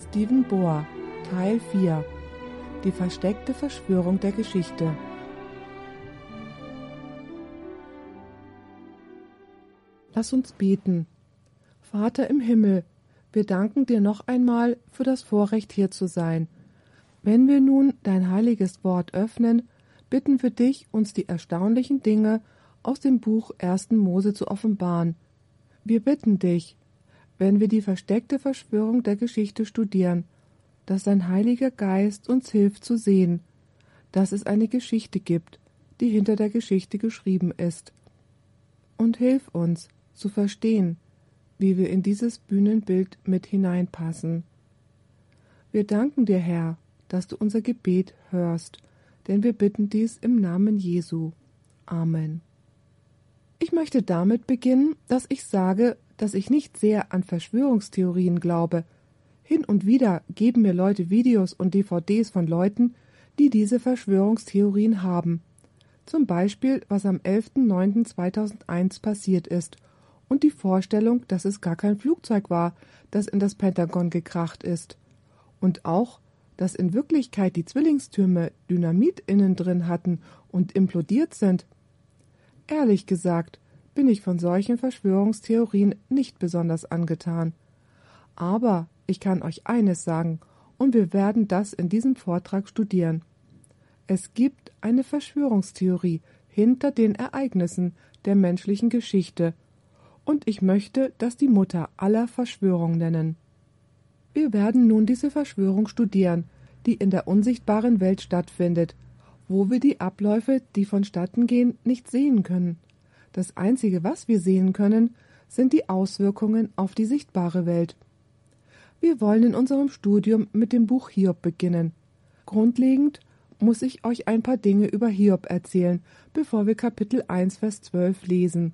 Stephen Bohr, Teil 4. Die versteckte Verschwörung der Geschichte. Lass uns beten. Vater im Himmel, wir danken dir noch einmal für das Vorrecht, hier zu sein. Wenn wir nun dein heiliges Wort öffnen, bitten wir dich, uns die erstaunlichen Dinge aus dem Buch 1. Mose zu offenbaren. Wir bitten dich, wenn wir die versteckte Verschwörung der Geschichte studieren, dass dein Heiliger Geist uns hilft zu sehen, dass es eine Geschichte gibt, die hinter der Geschichte geschrieben ist. Und hilf uns zu verstehen, wie wir in dieses Bühnenbild mit hineinpassen. Wir danken dir, Herr, dass du unser Gebet hörst, denn wir bitten dies im Namen Jesu. Amen. Ich möchte damit beginnen, dass ich sage, dass ich nicht sehr an Verschwörungstheorien glaube. Hin und wieder geben mir Leute Videos und DVDs von Leuten, die diese Verschwörungstheorien haben. Zum Beispiel, was am 11.09.2001 passiert ist und die Vorstellung, dass es gar kein Flugzeug war, das in das Pentagon gekracht ist. Und auch, dass in Wirklichkeit die Zwillingstürme Dynamit innen drin hatten und implodiert sind. Ehrlich gesagt, bin ich von solchen Verschwörungstheorien nicht besonders angetan. Aber ich kann euch eines sagen, und wir werden das in diesem Vortrag studieren. Es gibt eine Verschwörungstheorie hinter den Ereignissen der menschlichen Geschichte, und ich möchte das die Mutter aller Verschwörungen nennen. Wir werden nun diese Verschwörung studieren, die in der unsichtbaren Welt stattfindet, wo wir die Abläufe, die vonstatten gehen, nicht sehen können. Das Einzige, was wir sehen können, sind die Auswirkungen auf die sichtbare Welt. Wir wollen in unserem Studium mit dem Buch Hiob beginnen. Grundlegend muss ich euch ein paar Dinge über Hiob erzählen, bevor wir Kapitel 1, Vers 12 lesen.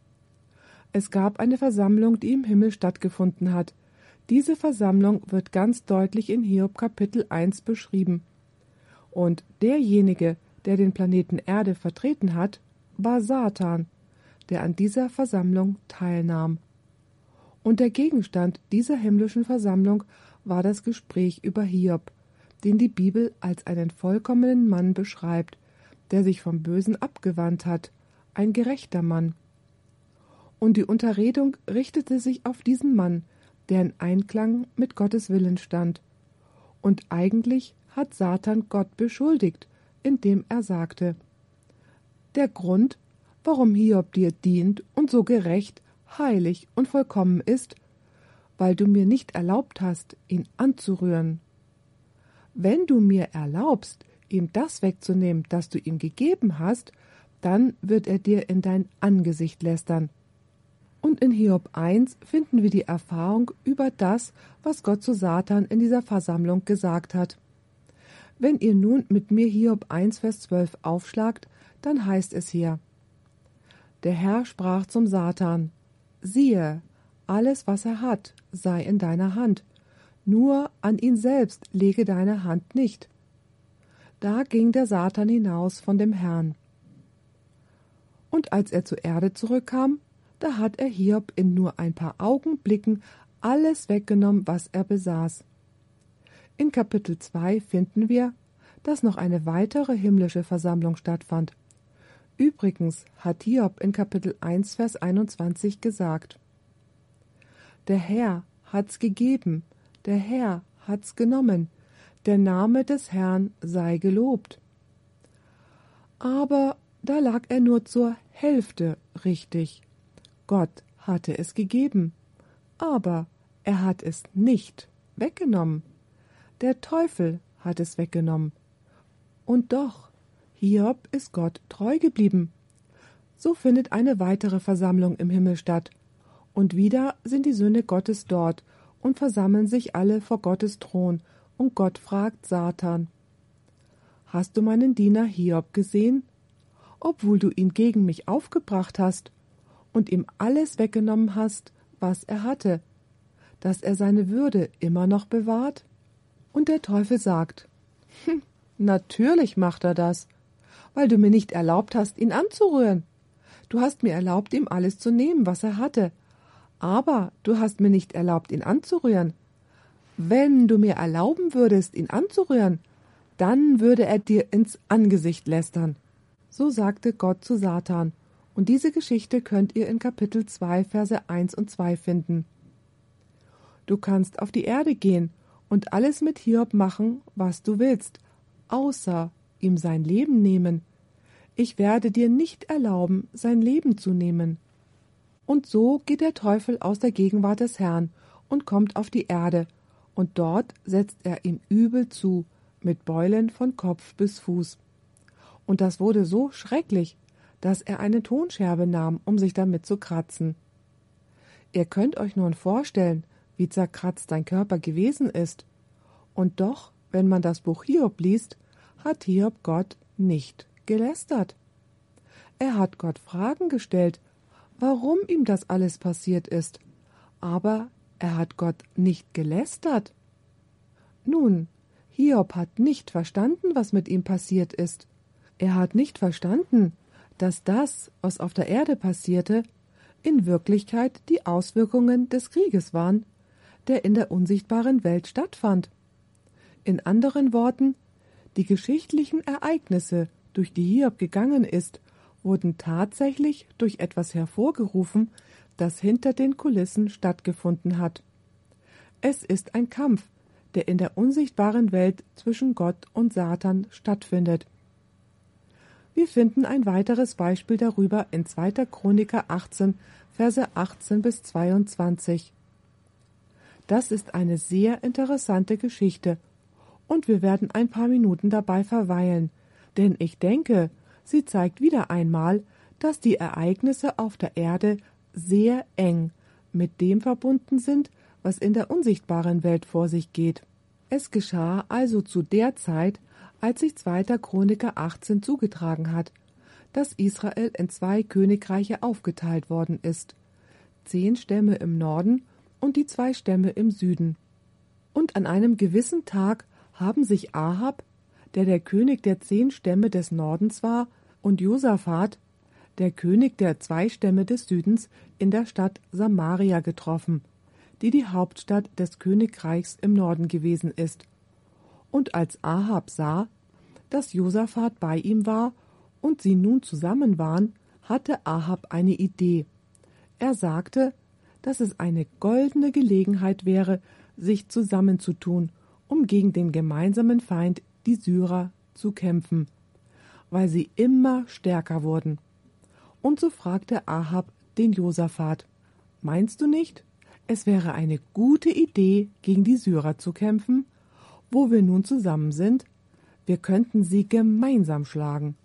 Es gab eine Versammlung, die im Himmel stattgefunden hat. Diese Versammlung wird ganz deutlich in Hiob Kapitel 1 beschrieben. Und derjenige, der den Planeten Erde vertreten hat, war Satan, der an dieser Versammlung teilnahm. Und der Gegenstand dieser himmlischen Versammlung war das Gespräch über Hiob, den die Bibel als einen vollkommenen Mann beschreibt, der sich vom Bösen abgewandt hat, ein gerechter Mann. Und die Unterredung richtete sich auf diesen Mann, der in Einklang mit Gottes Willen stand. Und eigentlich hat Satan Gott beschuldigt, indem er sagte: Der Grund, warum Hiob dir dient und so gerecht, heilig und vollkommen ist, weil du mir nicht erlaubt hast, ihn anzurühren. Wenn du mir erlaubst, ihm das wegzunehmen, das du ihm gegeben hast, dann wird er dir in dein Angesicht lästern. Und in Hiob 1 finden wir die Erfahrung über das, was Gott zu Satan in dieser Versammlung gesagt hat. Wenn ihr nun mit mir Hiob 1, Vers 12 aufschlagt, dann heißt es hier: Der Herr sprach zum Satan: Siehe, alles, was er hat, sei in deiner Hand, nur an ihn selbst lege deine Hand nicht. Da ging der Satan hinaus von dem Herrn. Und als er zur Erde zurückkam, da hat er Hiob in nur ein paar Augenblicken alles weggenommen, was er besaß. In Kapitel 2 finden wir, dass noch eine weitere himmlische Versammlung stattfand. Übrigens hat Hiob in Kapitel 1, Vers 21 gesagt: Der Herr hat's gegeben, der Herr hat's genommen, der Name des Herrn sei gelobt. Aber da lag er nur zur Hälfte richtig. Gott hatte es gegeben, aber er hat es nicht weggenommen. Der Teufel hat es weggenommen. Und doch, Hiob ist Gott treu geblieben. So findet eine weitere Versammlung im Himmel statt. Und wieder sind die Söhne Gottes dort und versammeln sich alle vor Gottes Thron. Und Gott fragt Satan: Hast du meinen Diener Hiob gesehen? Obwohl du ihn gegen mich aufgebracht hast und ihm alles weggenommen hast, was er hatte, dass er seine Würde immer noch bewahrt? Und der Teufel sagt: Natürlich macht er das, weil du mir nicht erlaubt hast, ihn anzurühren. Du hast mir erlaubt, ihm alles zu nehmen, was er hatte, aber du hast mir nicht erlaubt, ihn anzurühren. wenn du mir erlauben würdest, ihn anzurühren, dann würde er dir ins Angesicht lästern. So sagte Gott zu Satan, und diese Geschichte könnt ihr in Kapitel 2, Verse 1 und 2 finden. Du kannst auf die Erde gehen und alles mit Hiob machen, was du willst, außer ihm sein Leben nehmen. Ich werde dir nicht erlauben, sein Leben zu nehmen. Und so geht der Teufel aus der Gegenwart des Herrn und kommt auf die Erde, und dort setzt er ihm übel zu, mit Beulen von Kopf bis Fuß. Und das wurde so schrecklich, dass er eine Tonscherbe nahm, um sich damit zu kratzen. Ihr könnt euch nun vorstellen, wie zerkratzt sein Körper gewesen ist. Und doch, wenn man das Buch Hiob liest, hat Hiob Gott nicht gelästert. Er hat Gott Fragen gestellt, warum ihm das alles passiert ist, aber er hat Gott nicht gelästert. Nun, Hiob hat nicht verstanden, was mit ihm passiert ist. Er hat nicht verstanden, dass das, was auf der Erde passierte, in Wirklichkeit die Auswirkungen des Krieges waren, der in der unsichtbaren Welt stattfand. In anderen Worten, die geschichtlichen Ereignisse, durch die Hiob gegangen ist, wurden tatsächlich durch etwas hervorgerufen, das hinter den Kulissen stattgefunden hat. Es ist ein Kampf, der in der unsichtbaren Welt zwischen Gott und Satan stattfindet. Wir finden ein weiteres Beispiel darüber in 2. Chroniker 18, Verse 18 bis 22. Das ist eine sehr interessante Geschichte, und wir werden ein paar Minuten dabei verweilen, denn ich denke, sie zeigt wieder einmal, dass die Ereignisse auf der Erde sehr eng mit dem verbunden sind, was in der unsichtbaren Welt vor sich geht. Es geschah also zu der Zeit, als sich 2. Chroniker 18 zugetragen hat, dass Israel in 2 Königreiche aufgeteilt worden ist, 10 Stämme im Norden und die 2 Stämme im Süden. Und an einem gewissen Tag haben sich Ahab, der König der 10 Stämme des Nordens war, und Josaphat, der König der 2 Stämme des Südens, in der Stadt Samaria getroffen, die Hauptstadt des Königreichs im Norden gewesen ist. Und als Ahab sah, dass Josaphat bei ihm war und sie nun zusammen waren, hatte Ahab eine Idee. Er sagte, dass es eine goldene Gelegenheit wäre, sich zusammenzutun, um gegen den gemeinsamen Feind, die Syrer, zu kämpfen, weil sie immer stärker wurden. Und so fragte Ahab den Josaphat: Meinst du nicht, es wäre eine gute Idee, gegen die Syrer zu kämpfen? Wo wir nun zusammen sind, wir könnten sie gemeinsam schlagen.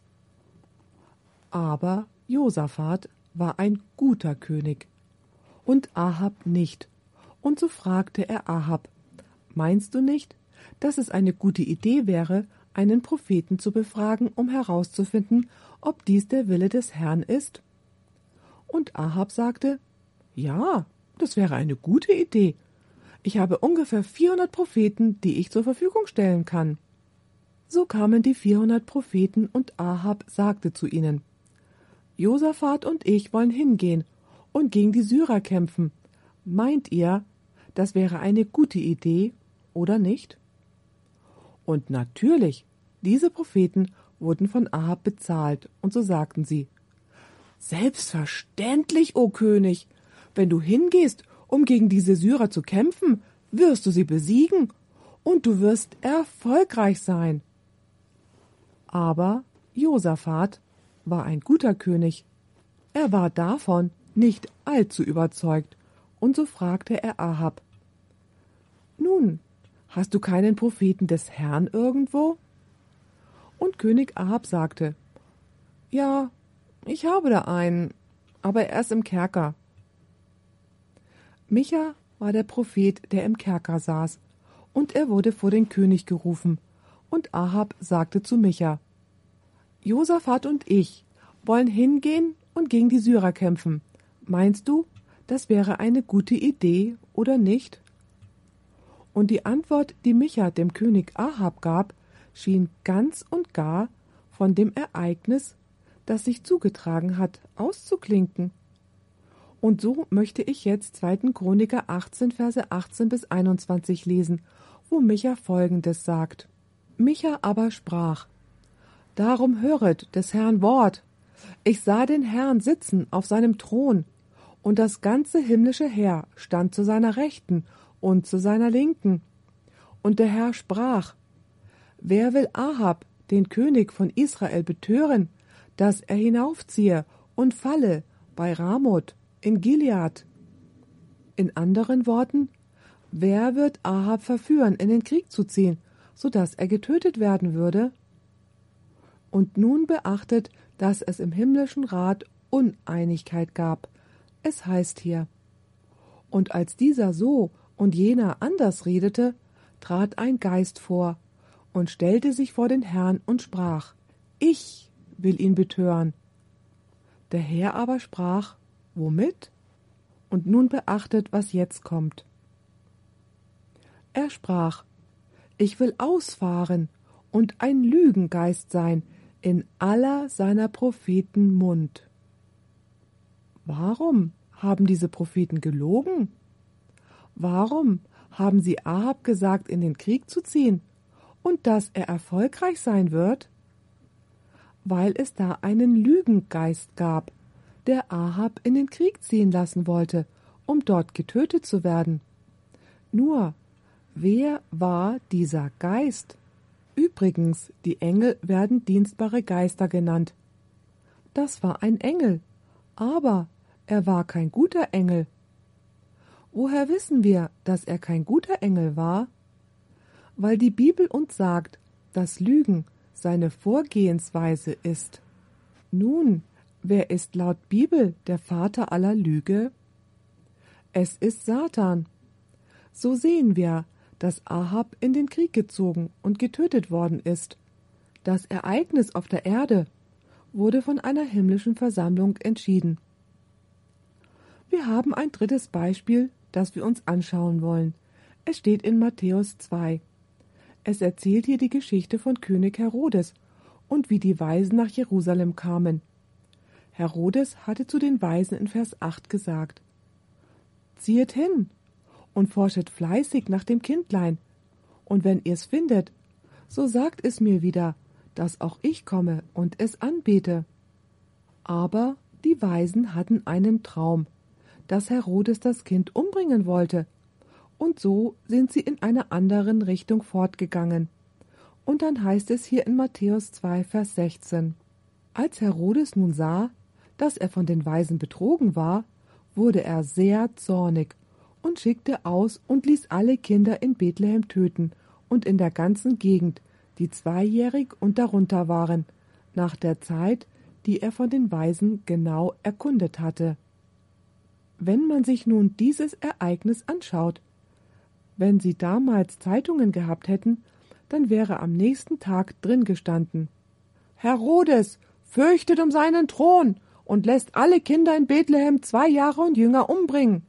Aber Josaphat war ein guter König und Ahab nicht. Und so fragte er Ahab: Meinst du nicht, dass es eine gute Idee wäre, einen Propheten zu befragen, um herauszufinden, ob dies der Wille des Herrn ist? Und Ahab sagte: Ja, das wäre eine gute Idee. Ich habe ungefähr 400 Propheten, die ich zur Verfügung stellen kann. So kamen die 400 Propheten und Ahab sagte zu ihnen: Josaphat und ich wollen hingehen und gegen die Syrer kämpfen. Meint ihr, das wäre eine gute Idee oder nicht? Und natürlich, diese Propheten wurden von Ahab bezahlt, und so sagten sie: Selbstverständlich, o König, wenn du hingehst, um gegen diese Syrer zu kämpfen, wirst du sie besiegen, und du wirst erfolgreich sein. Aber Josaphat war ein guter König. Er war davon nicht allzu überzeugt, und so fragte er Ahab: Nun, hast du keinen Propheten des Herrn irgendwo? Und König Ahab sagte: Ja, ich habe da einen, aber er ist im Kerker. Micha war der Prophet, der im Kerker saß, und er wurde vor den König gerufen, und Ahab sagte zu Micha: Josaphat und ich wollen hingehen und gegen die Syrer kämpfen. Meinst du, das wäre eine gute Idee oder nicht? Und die Antwort, die Micha dem König Ahab gab, schien ganz und gar von dem Ereignis, das sich zugetragen hat, auszuklinken. Und so möchte ich jetzt 2. Chroniker 18, Verse 18 bis 21 lesen, wo Micha Folgendes sagt. Micha aber sprach: Darum höret des Herrn Wort. Ich sah den Herrn sitzen auf seinem Thron, und das ganze himmlische Heer stand zu seiner Rechten und zu seiner Linken. Und der Herr sprach: Wer will Ahab, den König von Israel, betören, dass er hinaufziehe und falle bei Ramoth in Gilead? In anderen Worten, wer wird Ahab verführen, in den Krieg zu ziehen, so dass er getötet werden würde? Und nun beachtet, dass es im himmlischen Rat Uneinigkeit gab. Es heißt hier: Und als dieser so und jener anders redete, trat ein Geist vor und stellte sich vor den Herrn und sprach: Ich will ihn betören. Der Herr aber sprach: Womit? Und nun beachtet, was jetzt kommt. Er sprach: Ich will ausfahren und ein Lügengeist sein in aller seiner Propheten Mund. Warum haben diese Propheten gelogen? Warum haben sie Ahab gesagt, in den Krieg zu ziehen und dass er erfolgreich sein wird? Weil es da einen Lügengeist gab, der Ahab in den Krieg ziehen lassen wollte, um dort getötet zu werden. Nur, wer war dieser Geist? Übrigens, die Engel werden dienstbare Geister genannt. Das war ein Engel, aber er war kein guter Engel. Woher wissen wir, dass er kein guter Engel war? Weil die Bibel uns sagt, dass Lügen seine Vorgehensweise ist. Nun, wer ist laut Bibel der Vater aller Lüge? Es ist Satan. So sehen wir, dass Ahab in den Krieg gezogen und getötet worden ist. Das Ereignis auf der Erde wurde von einer himmlischen Versammlung entschieden. Wir haben ein drittes Beispiel, das wir uns anschauen wollen. Es steht in Matthäus 2. Es erzählt hier die Geschichte von König Herodes und wie die Weisen nach Jerusalem kamen. Herodes hatte zu den Weisen in Vers 8 gesagt: Ziehet hin und forschet fleißig nach dem Kindlein, und wenn ihr's findet, so sagt es mir wieder, dass auch ich komme und es anbete. Aber die Weisen hatten einen Traum, dass Herodes das Kind umbringen wollte, und so sind sie in einer anderen Richtung fortgegangen. Und dann heißt es hier in Matthäus 2, Vers 16: Als Herodes nun sah, dass er von den Weisen betrogen war, wurde er sehr zornig und schickte aus und ließ alle Kinder in Bethlehem töten und in der ganzen Gegend, die 2-jährig und darunter waren, nach der Zeit, die er von den Weisen genau erkundet hatte. Wenn man sich nun dieses Ereignis anschaut, wenn sie damals Zeitungen gehabt hätten, dann wäre am nächsten Tag drin gestanden: Herodes fürchtet um seinen Thron und lässt alle Kinder in Bethlehem 2 Jahre und jünger umbringen.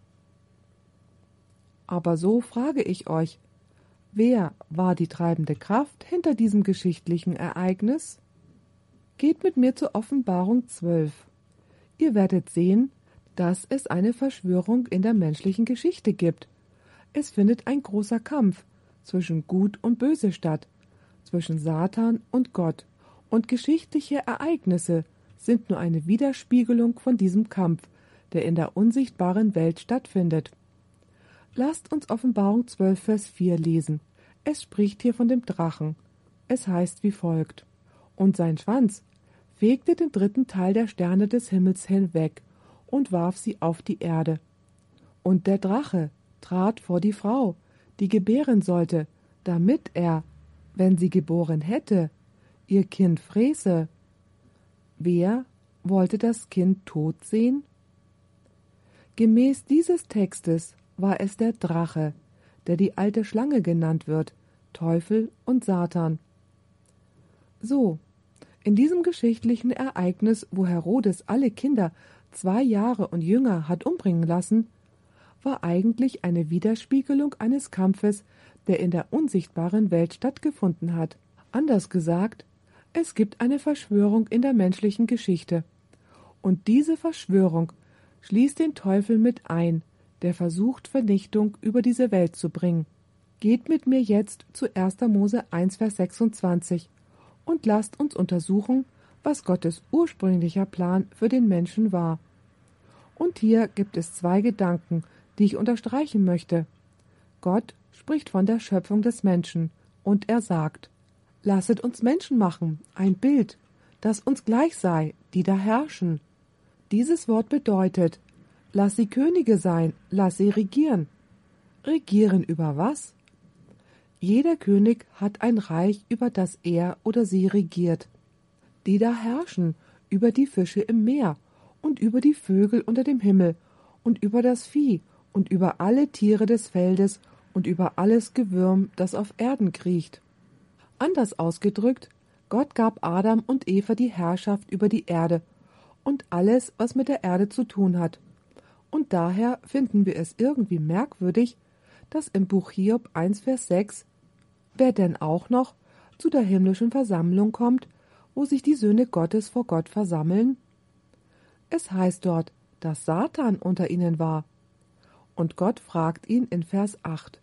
Aber so frage ich euch, wer war die treibende Kraft hinter diesem geschichtlichen Ereignis? Geht mit mir zur Offenbarung 12. Ihr werdet sehen, dass es eine Verschwörung in der menschlichen Geschichte gibt. Es findet ein großer Kampf zwischen Gut und Böse statt, zwischen Satan und Gott, und geschichtliche Ereignisse sind nur eine Widerspiegelung von diesem Kampf, der in der unsichtbaren Welt stattfindet. Lasst uns Offenbarung 12, Vers 4 lesen. Es spricht hier von dem Drachen. Es heißt wie folgt: Und sein Schwanz fegte den 3. Teil der Sterne des Himmels hinweg und warf sie auf die Erde. Und der Drache trat vor die Frau, die gebären sollte, damit er, wenn sie geboren hätte, ihr Kind fräße. Wer wollte das Kind tot sehen? Gemäß dieses Textes war es der Drache, der die alte Schlange genannt wird, Teufel und Satan. So, in diesem geschichtlichen Ereignis, wo Herodes alle Kinder 2 Jahre und jünger hat umbringen lassen, war eigentlich eine Widerspiegelung eines Kampfes, der in der unsichtbaren Welt stattgefunden hat. Anders gesagt, es gibt eine Verschwörung in der menschlichen Geschichte. Und diese Verschwörung schließt den Teufel mit ein, der versucht, Vernichtung über diese Welt zu bringen. Geht mit mir jetzt zu 1. Mose 1, Vers 26 und lasst uns untersuchen, was Gottes ursprünglicher Plan für den Menschen war. Und hier gibt es 2 Gedanken, die ich unterstreichen möchte. Gott spricht von der Schöpfung des Menschen und er sagt: Lasset uns Menschen machen, ein Bild, das uns gleich sei, die da herrschen. Dieses Wort bedeutet: Lass sie Könige sein, lass sie regieren. Regieren über was? Jeder König hat ein Reich, über das er oder sie regiert. Die da herrschen über die Fische im Meer und über die Vögel unter dem Himmel und über das Vieh und über alle Tiere des Feldes und über alles Gewürm, das auf Erden kriecht. Anders ausgedrückt, Gott gab Adam und Eva die Herrschaft über die Erde und alles, was mit der Erde zu tun hat. Und daher finden wir es irgendwie merkwürdig, dass im Buch Hiob 1, Vers 6 wer denn auch noch zu der himmlischen Versammlung kommt, wo sich die Söhne Gottes vor Gott versammeln? Es heißt dort, dass Satan unter ihnen war. Und Gott fragt ihn in Vers 8: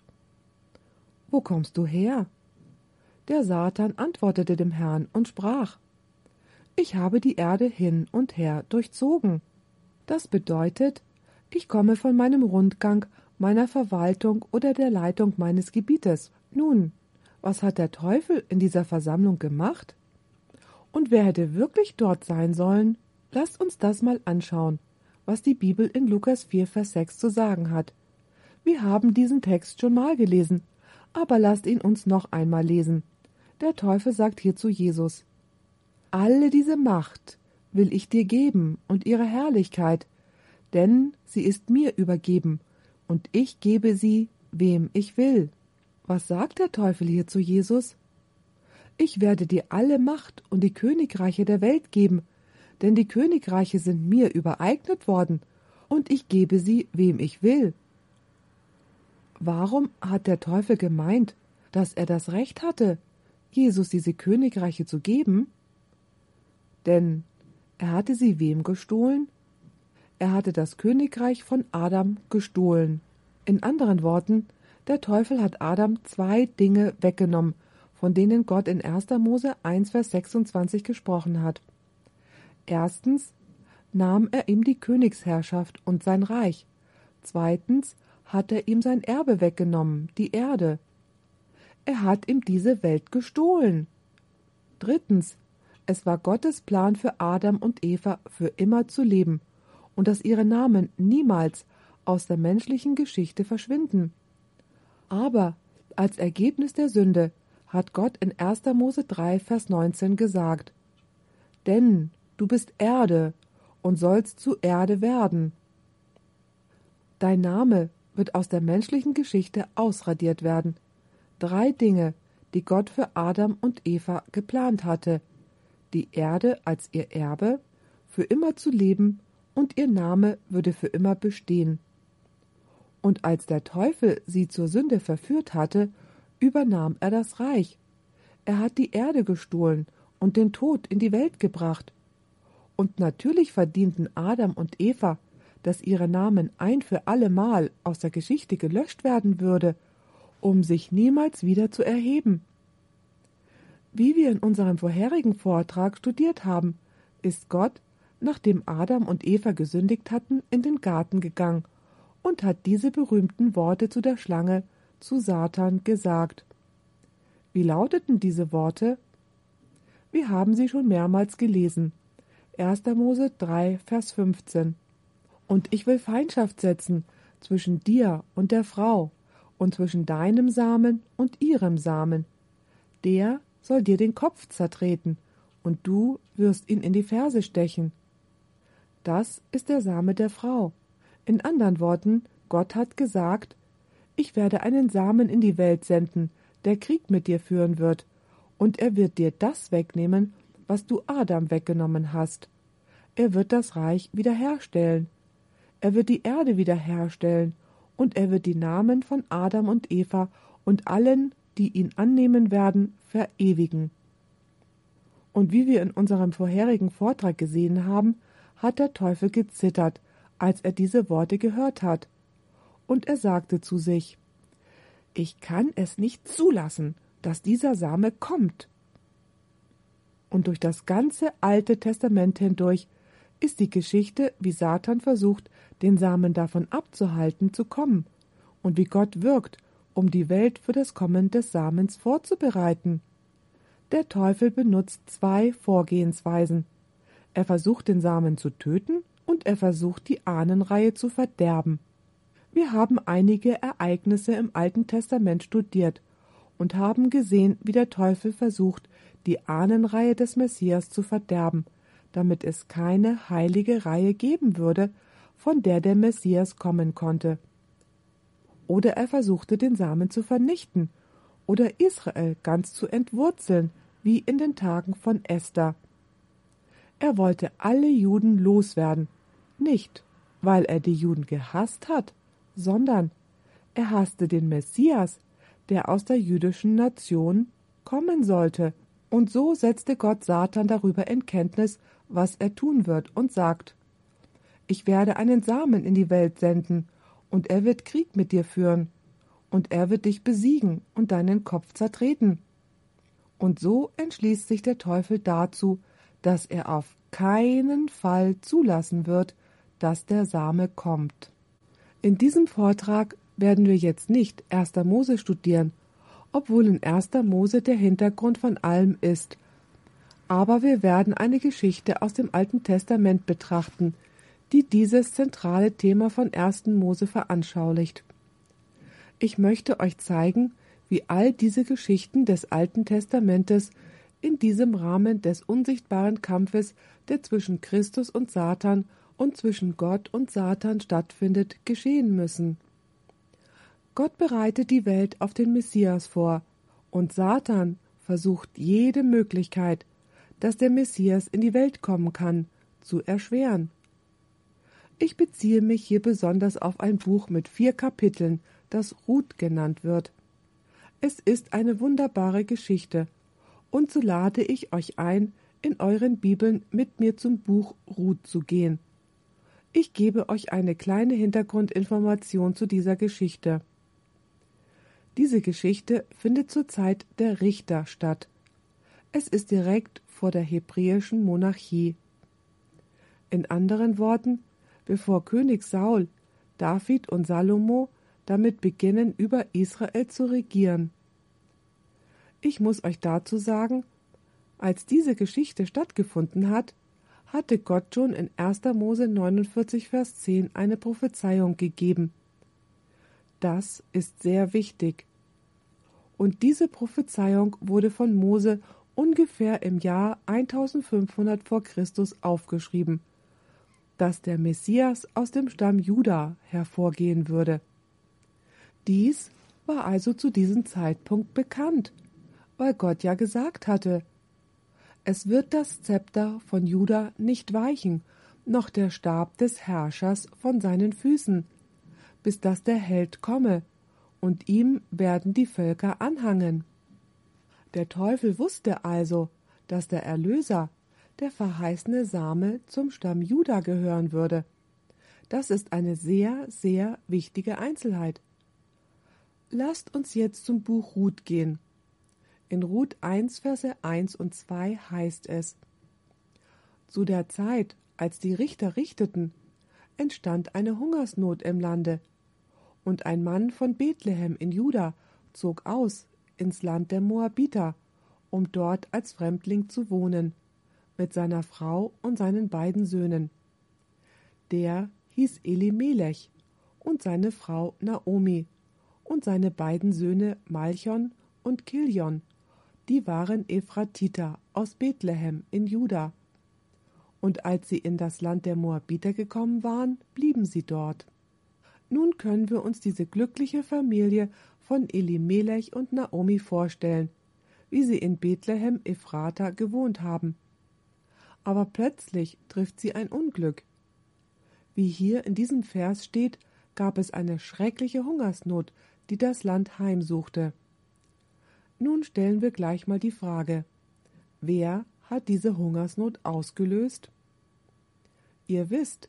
Wo kommst du her? Der Satan antwortete dem Herrn und sprach: Ich habe die Erde hin und her durchzogen. Das bedeutet, ich komme von meinem Rundgang, meiner Verwaltung oder der Leitung meines Gebietes. Nun, was hat der Teufel in dieser Versammlung gemacht? Und wer hätte wirklich dort sein sollen? Lasst uns das mal anschauen, was die Bibel in Lukas 4, Vers 6 zu sagen hat. Wir haben diesen Text schon mal gelesen, aber lasst ihn uns noch einmal lesen. Der Teufel sagt hier zu Jesus: Alle diese Macht will ich dir geben und ihre Herrlichkeit, denn sie ist mir übergeben, und ich gebe sie, wem ich will. Was sagt der Teufel hier zu Jesus? Ich werde dir alle Macht und die Königreiche der Welt geben, denn die Königreiche sind mir übereignet worden, und ich gebe sie, wem ich will. Warum hat der Teufel gemeint, dass er das Recht hatte, Jesus diese Königreiche zu geben? Denn er hatte sie wem gestohlen? Er hatte das Königreich von Adam gestohlen. In anderen Worten, der Teufel hat Adam 2 Dinge weggenommen, von denen Gott in 1. Mose 1, Vers 26 gesprochen hat. Erstens nahm er ihm die Königsherrschaft und sein Reich. Zweitens hat er ihm sein Erbe weggenommen, die Erde. Er hat ihm diese Welt gestohlen. Drittens, es war Gottes Plan für Adam und Eva, für immer zu leben und dass ihre Namen niemals aus der menschlichen Geschichte verschwinden. Aber als Ergebnis der Sünde hat Gott in 1. Mose 3, Vers 19 gesagt: Denn du bist Erde und sollst zu Erde werden. Dein Name wird aus der menschlichen Geschichte ausradiert werden. 3 Dinge, die Gott für Adam und Eva geplant hatte: die Erde als ihr Erbe, für immer zu leben, und ihr Name würde für immer bestehen. Und als der Teufel sie zur Sünde verführt hatte, übernahm er das Reich. Er hat die Erde gestohlen und den Tod in die Welt gebracht. Und natürlich verdienten Adam und Eva, dass ihre Namen ein für allemal aus der Geschichte gelöscht werden würde, um sich niemals wieder zu erheben. Wie wir in unserem vorherigen Vortrag studiert haben, ist Gott, nachdem Adam und Eva gesündigt hatten, in den Garten gegangen und hat diese berühmten Worte zu der Schlange, zu Satan, gesagt. Wie lauteten diese Worte? Wir haben sie schon mehrmals gelesen. 1. Mose 3, Vers 15. Und ich will Feindschaft setzen zwischen dir und der Frau und zwischen deinem Samen und ihrem Samen. Der soll dir den Kopf zertreten, und du wirst ihn in die Ferse stechen. Das ist der Same der Frau. In anderen Worten, Gott hat gesagt: Ich werde einen Samen in die Welt senden, der Krieg mit dir führen wird, und er wird dir das wegnehmen, was du Adam weggenommen hast. Er wird das Reich wiederherstellen. Er wird die Erde wiederherstellen, und er wird die Namen von Adam und Eva und allen, die ihn annehmen werden, verewigen. Und wie wir in unserem vorherigen Vortrag gesehen haben, hat der Teufel gezittert, als er diese Worte gehört hat. Und er sagte zu sich: Ich kann es nicht zulassen, dass dieser Same kommt. Und durch das ganze Alte Testament hindurch ist die Geschichte, wie Satan versucht, den Samen davon abzuhalten, zu kommen, und wie Gott wirkt, um die Welt für das Kommen des Samens vorzubereiten. Der Teufel benutzt zwei Vorgehensweisen. Er versucht, den Samen zu töten, und er versucht, die Ahnenreihe zu verderben. Wir haben einige Ereignisse im Alten Testament studiert und haben gesehen, wie der Teufel versucht, die Ahnenreihe des Messias zu verderben, damit es keine heilige Reihe geben würde, von der der Messias kommen konnte. Oder er versuchte, den Samen zu vernichten oder Israel ganz zu entwurzeln, wie in den Tagen von Esther. Er wollte alle Juden loswerden, nicht, weil er die Juden gehasst hat, sondern er hasste den Messias, der aus der jüdischen Nation kommen sollte. Und so setzte Gott Satan darüber in Kenntnis, was er tun wird, und sagt: Ich werde einen Samen in die Welt senden, und er wird Krieg mit dir führen, und er wird dich besiegen und deinen Kopf zertreten. Und so entschließt sich der Teufel dazu, dass er auf keinen Fall zulassen wird, dass der Same kommt. In diesem Vortrag werden wir jetzt nicht 1. Mose studieren, obwohl in 1. Mose der Hintergrund von allem ist. Aber wir werden eine Geschichte aus dem Alten Testament betrachten, die dieses zentrale Thema von 1. Mose veranschaulicht. Ich möchte euch zeigen, wie all diese Geschichten des Alten Testamentes in diesem Rahmen des unsichtbaren Kampfes, der zwischen Christus und Satan und zwischen Gott und Satan stattfindet, geschehen müssen. Gott bereitet die Welt auf den Messias vor, und Satan versucht jede Möglichkeit, dass der Messias in die Welt kommen kann, zu erschweren. Ich beziehe mich hier besonders auf ein Buch mit 4 Kapiteln, das Ruth genannt wird. Es ist eine wunderbare Geschichte, und so lade ich euch ein, in euren Bibeln mit mir zum Buch Ruth zu gehen. Ich gebe euch eine kleine Hintergrundinformation zu dieser Geschichte. Diese Geschichte findet zur Zeit der Richter statt. Es ist direkt vor der hebräischen Monarchie. In anderen Worten, bevor König Saul, David und Salomo damit beginnen, über Israel zu regieren. Ich muss euch dazu sagen, als diese Geschichte stattgefunden hat, hatte Gott schon in 1. Mose 49, Vers 10 eine Prophezeiung gegeben. Das ist sehr wichtig. Und diese Prophezeiung wurde von Mose ungefähr im Jahr 1500 vor Christus aufgeschrieben, dass der Messias aus dem Stamm Juda hervorgehen würde. Dies war also zu diesem Zeitpunkt bekannt, weil Gott ja gesagt hatte: Es wird das Zepter von Juda nicht weichen, noch der Stab des Herrschers von seinen Füßen, bis dass der Held komme, und ihm werden die Völker anhangen. Der Teufel wusste also, dass der Erlöser, der verheißene Same, zum Stamm Juda gehören würde. Das ist eine sehr, sehr wichtige Einzelheit. Lasst uns jetzt zum Buch Ruth gehen. In Ruth 1, Verse 1 und 2 heißt es: Zu der Zeit, als die Richter richteten, entstand eine Hungersnot im Lande, und ein Mann von Bethlehem in Juda zog aus ins Land der Moabiter, um dort als Fremdling zu wohnen, mit seiner Frau und seinen beiden Söhnen. Der hieß Elimelech und seine Frau Naomi und seine beiden Söhne Malchon und Kilion, die waren Ephratiter aus Bethlehem in Juda. Und als sie in das Land der Moabiter gekommen waren, blieben sie dort. Nun können wir uns diese glückliche Familie von Elimelech und Naomi vorstellen, wie sie in Bethlehem Ephrata gewohnt haben. Aber plötzlich trifft sie ein Unglück. Wie hier in diesem Vers steht, gab es eine schreckliche Hungersnot, die das Land heimsuchte. Nun stellen wir gleich mal die Frage: Wer hat diese Hungersnot ausgelöst? Ihr wisst,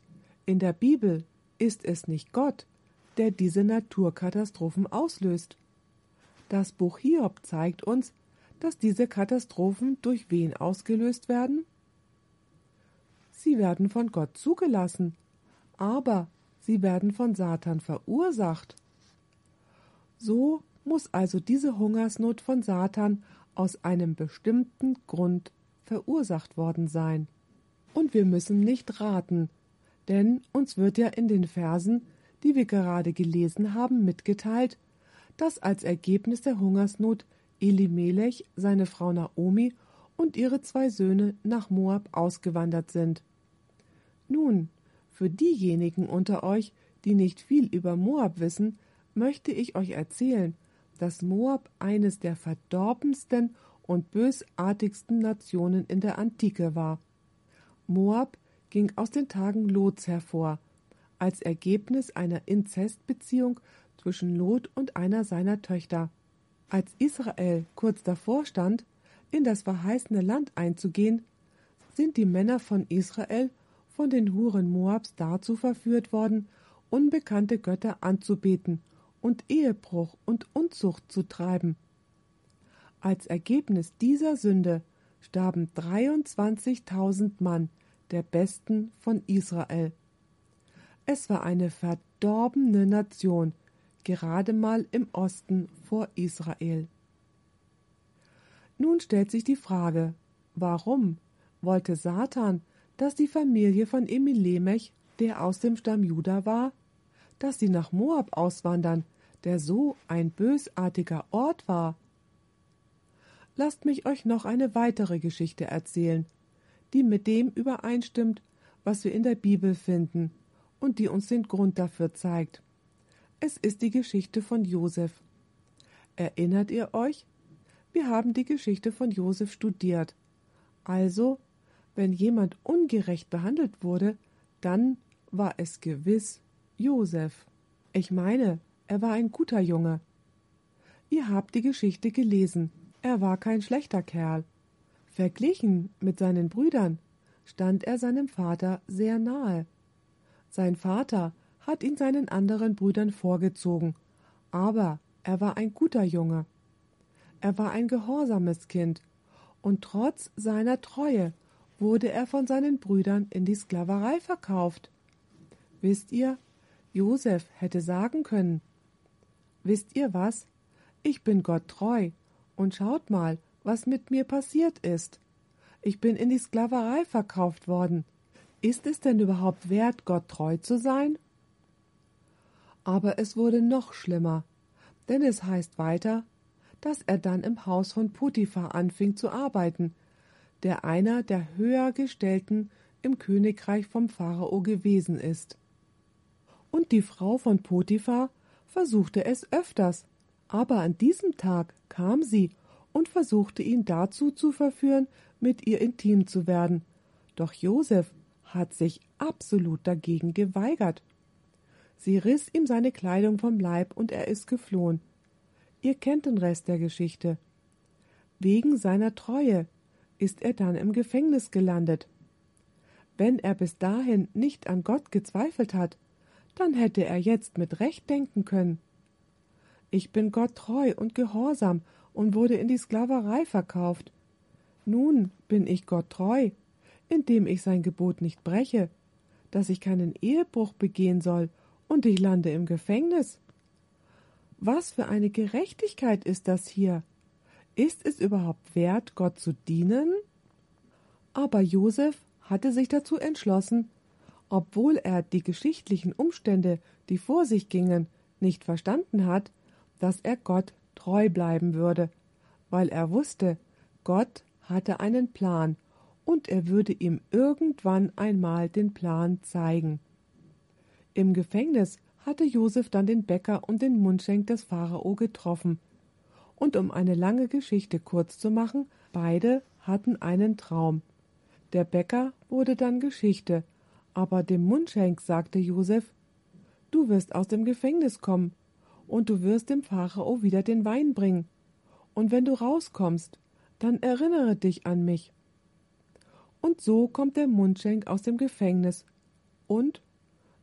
In der Bibel ist es nicht Gott, der diese Naturkatastrophen auslöst. Das Buch Hiob zeigt uns, dass diese Katastrophen durch wen ausgelöst werden? Sie werden von Gott zugelassen, aber sie werden von Satan verursacht. So muss also diese Hungersnot von Satan aus einem bestimmten Grund verursacht worden sein. Und wir müssen nicht raten, denn uns wird ja in den Versen, die wir gerade gelesen haben, mitgeteilt, dass als Ergebnis der Hungersnot Elimelech, seine Frau Naomi und ihre 2 Söhne nach Moab ausgewandert sind. Nun, für diejenigen unter euch, die nicht viel über Moab wissen, möchte ich euch erzählen, dass Moab eines der verdorbensten und bösartigsten Nationen in der Antike war. Moab ging aus den Tagen Lots hervor, als Ergebnis einer Inzestbeziehung zwischen Lot und einer seiner Töchter. Als Israel kurz davor stand, in das verheißene Land einzugehen, sind die Männer von Israel von den Huren Moabs dazu verführt worden, unbekannte Götter anzubeten und Ehebruch und Unzucht zu treiben. Als Ergebnis dieser Sünde starben 23.000 Mann, der Besten von Israel. Es war eine verdorbene Nation, gerade mal im Osten vor Israel. Nun stellt sich die Frage, warum wollte Satan, dass die Familie von Elimelech, der aus dem Stamm Juda war, dass sie nach Moab auswandern, der so ein bösartiger Ort war? Lasst mich euch noch eine weitere Geschichte erzählen, die mit dem übereinstimmt, was wir in der Bibel finden und die uns den Grund dafür zeigt. Es ist die Geschichte von Josef. Erinnert ihr euch? Wir haben die Geschichte von Josef studiert. Also, wenn jemand ungerecht behandelt wurde, dann war es gewiss Josef. Ich meine, er war ein guter Junge. Ihr habt die Geschichte gelesen. Er war kein schlechter Kerl. Verglichen mit seinen Brüdern stand er seinem Vater sehr nahe. Sein Vater hat ihn seinen anderen Brüdern vorgezogen, aber er war ein guter Junge. Er war ein gehorsames Kind, und trotz seiner Treue wurde er von seinen Brüdern in die Sklaverei verkauft. Wisst ihr, Josef hätte sagen können: Wisst ihr was? Ich bin Gott treu, und schaut mal, was mit mir passiert ist. Ich bin in die Sklaverei verkauft worden. Ist es denn überhaupt wert, Gott treu zu sein? Aber es wurde noch schlimmer, denn es heißt weiter, dass er dann im Haus von Potiphar anfing zu arbeiten, der einer der Höhergestellten im Königreich vom Pharao gewesen ist. Und die Frau von Potiphar versuchte es öfters, aber an diesem Tag kam sie und versuchte ihn dazu zu verführen, mit ihr intim zu werden. Doch Josef hat sich absolut dagegen geweigert. Sie riss ihm seine Kleidung vom Leib und er ist geflohen. Ihr kennt den Rest der Geschichte. Wegen seiner Treue ist er dann im Gefängnis gelandet. Wenn er bis dahin nicht an Gott gezweifelt hat, dann hätte er jetzt mit Recht denken können: Ich bin Gott treu und gehorsam und wurde in die Sklaverei verkauft. Nun bin ich Gott treu, indem ich sein Gebot nicht breche, dass ich keinen Ehebruch begehen soll, und ich lande im Gefängnis. Was für eine Gerechtigkeit ist das hier? Ist es überhaupt wert, Gott zu dienen? Aber Josef hatte sich dazu entschlossen, obwohl er die geschichtlichen Umstände, die vor sich gingen, nicht verstanden hat, dass er Gott treu bleiben würde, weil er wusste, Gott hatte einen Plan und er würde ihm irgendwann einmal den Plan zeigen. Im Gefängnis hatte Josef dann den Bäcker und den Mundschenk des Pharao getroffen. Und um eine lange Geschichte kurz zu machen, beide hatten einen Traum. Der Bäcker wurde dann Geschichte, aber dem Mundschenk sagte Josef: Du wirst aus dem Gefängnis kommen, und du wirst dem Pharao wieder den Wein bringen. Und wenn du rauskommst, dann erinnere dich an mich. Und so kommt der Mundschenk aus dem Gefängnis. Und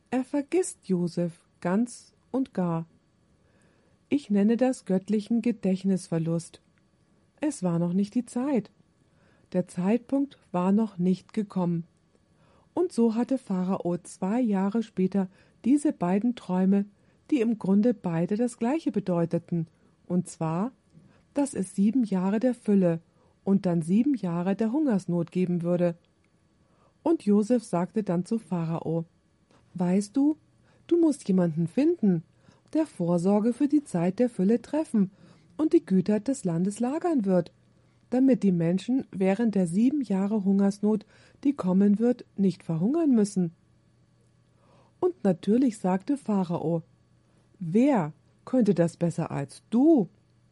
Er vergisst Josef ganz und gar. Ich nenne das göttlichen Gedächtnisverlust. Es war noch nicht die Zeit. Der Zeitpunkt war noch nicht gekommen. Und so hatte Pharao 2 Jahre später diese beiden Träume, die im Grunde beide das Gleiche bedeuteten, und zwar, dass es 7 Jahre der Fülle und dann 7 Jahre der Hungersnot geben würde. Und Josef sagte dann zu Pharao: Weißt du, du musst jemanden finden, der Vorsorge für die Zeit der Fülle treffen und die Güter des Landes lagern wird, damit die Menschen während der 7 Jahre Hungersnot, die kommen wird, nicht verhungern müssen. Und natürlich sagte Pharao: Wer könnte das besser als du?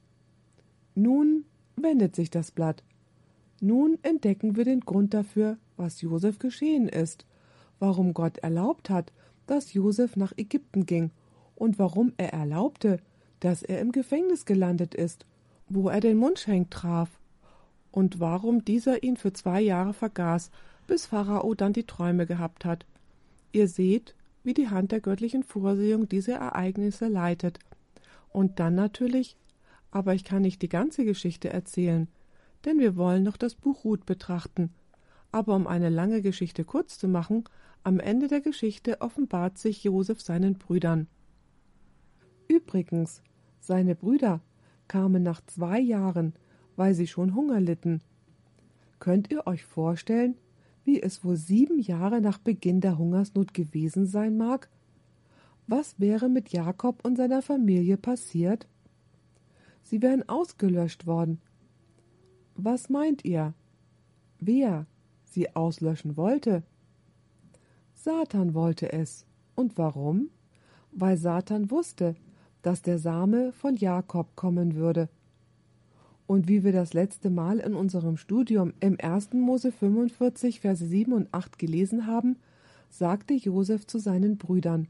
Nun wendet sich das Blatt. Nun entdecken wir den Grund dafür, was Josef geschehen ist, warum Gott erlaubt hat, dass Josef nach Ägypten ging und warum er erlaubte, dass er im Gefängnis gelandet ist, wo er den Mundschenk traf, und warum dieser ihn für 2 Jahre vergaß, bis Pharao dann die Träume gehabt hat. Ihr seht, wie die Hand der göttlichen Vorsehung diese Ereignisse leitet. Und dann natürlich, aber ich kann nicht die ganze Geschichte erzählen, denn wir wollen noch das Buch Ruth betrachten. Aber um eine lange Geschichte kurz zu machen, am Ende der Geschichte offenbart sich Josef seinen Brüdern. Übrigens, seine Brüder kamen nach 2 Jahren, weil sie schon Hunger litten. Könnt ihr euch vorstellen, wie es wohl 7 Jahre nach Beginn der Hungersnot gewesen sein mag? Was wäre mit Jakob und seiner Familie passiert? Sie wären ausgelöscht worden. Was meint ihr? Wer sie auslöschen wollte? Satan wollte es. Und warum? Weil Satan wusste, dass der Same von Jakob kommen würde. Und wie wir das letzte Mal in unserem Studium im 1. Mose 45, Verse 7 und 8 gelesen haben, sagte Josef zu seinen Brüdern: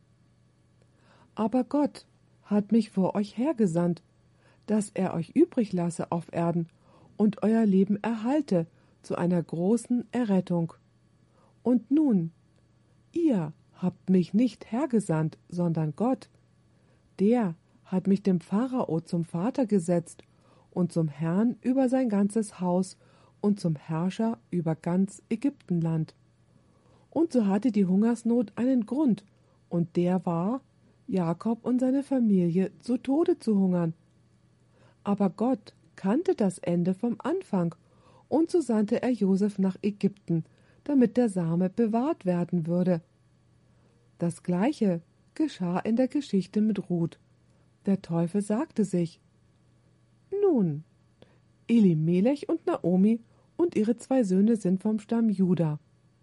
Aber Gott hat mich vor euch hergesandt, dass er euch übrig lasse auf Erden und euer Leben erhalte zu einer großen Errettung. Und nun, ihr habt mich nicht hergesandt, sondern Gott. Der hat mich dem Pharao zum Vater gesetzt und zum Herrn über sein ganzes Haus und zum Herrscher über ganz Ägyptenland. Und so hatte die Hungersnot einen Grund, und der war, Jakob und seine Familie zu Tode zu hungern. Aber Gott kannte das Ende vom Anfang, und so sandte er Josef nach Ägypten, damit der Same bewahrt werden würde. Das Gleiche geschah in der Geschichte mit Ruth. Der Teufel sagte sich: Nun, Elimelech und Naomi und ihre 2 Söhne sind vom Stamm Juda.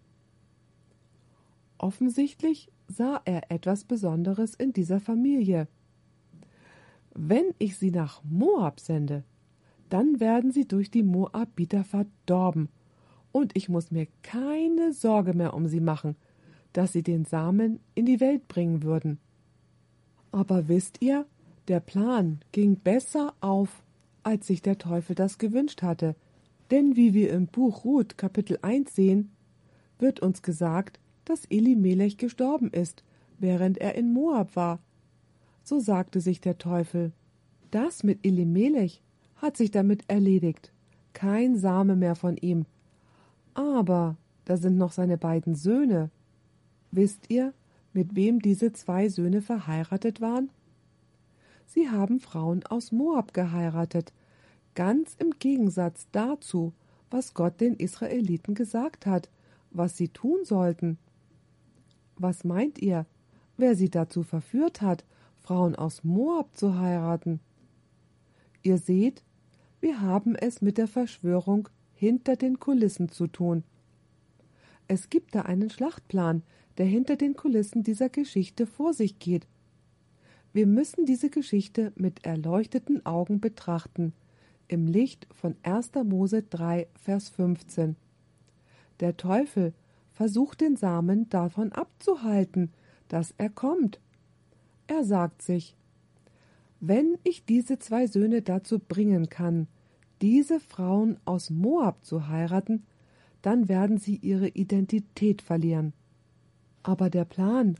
Offensichtlich sah er etwas Besonderes in dieser Familie. Wenn ich sie nach Moab sende, dann werden sie durch die Moabiter verdorben, und ich muss mir keine Sorge mehr um sie machen, dass sie den Samen in die Welt bringen würden. Aber wisst ihr, der Plan ging besser auf, als sich der Teufel das gewünscht hatte, denn wie wir im Buch Ruth Kapitel 1 sehen, wird uns gesagt, dass Elimelech gestorben ist, während er in Moab war. So sagte sich der Teufel: Das mit Elimelech hat sich damit erledigt, kein Same mehr von ihm. Aber da sind noch seine beiden Söhne. Wisst ihr, mit wem diese 2 Söhne verheiratet waren? Sie haben Frauen aus Moab geheiratet, ganz im Gegensatz dazu, was Gott den Israeliten gesagt hat, was sie tun sollten. Was meint ihr, wer sie dazu verführt hat, Frauen aus Moab zu heiraten? Ihr seht, wir haben es mit der Verschwörung hinter den Kulissen zu tun. Es gibt da einen Schlachtplan, der hinter den Kulissen dieser Geschichte vor sich geht. Wir müssen diese Geschichte mit erleuchteten Augen betrachten, im Licht von 1. Mose 3, Vers 15. Der Teufel versucht den Samen davon abzuhalten, dass er kommt. Er sagt sich: Wenn ich diese 2 Söhne dazu bringen kann, diese Frauen aus Moab zu heiraten, dann werden sie ihre Identität verlieren. Aber der Plan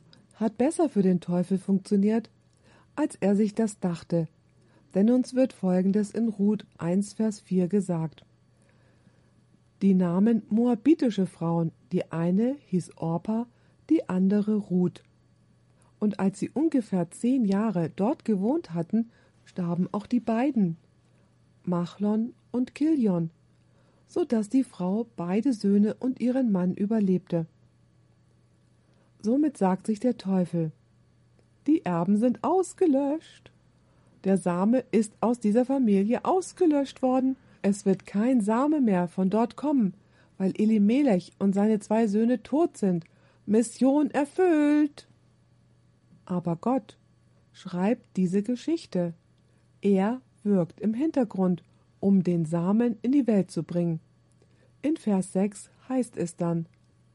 hat besser für den Teufel funktioniert, als er sich das dachte, denn uns wird Folgendes in Ruth 1, Vers 4 gesagt. Die nahmen moabitische Frauen, die eine hieß Orpa, die andere Ruth. Und als sie ungefähr 10 Jahre dort gewohnt hatten, starben auch die beiden, Machlon und Kilion, so dass die Frau beide Söhne und ihren Mann überlebte. Somit sagt sich der Teufel, die Erben sind ausgelöscht. Der Same ist aus dieser Familie ausgelöscht worden. Es wird kein Same mehr von dort kommen, weil Elimelech und seine 2 Söhne tot sind. Mission erfüllt. Aber Gott schreibt diese Geschichte. Er wirkt im Hintergrund, um den Samen in die Welt zu bringen. In Vers 6 heißt es dann: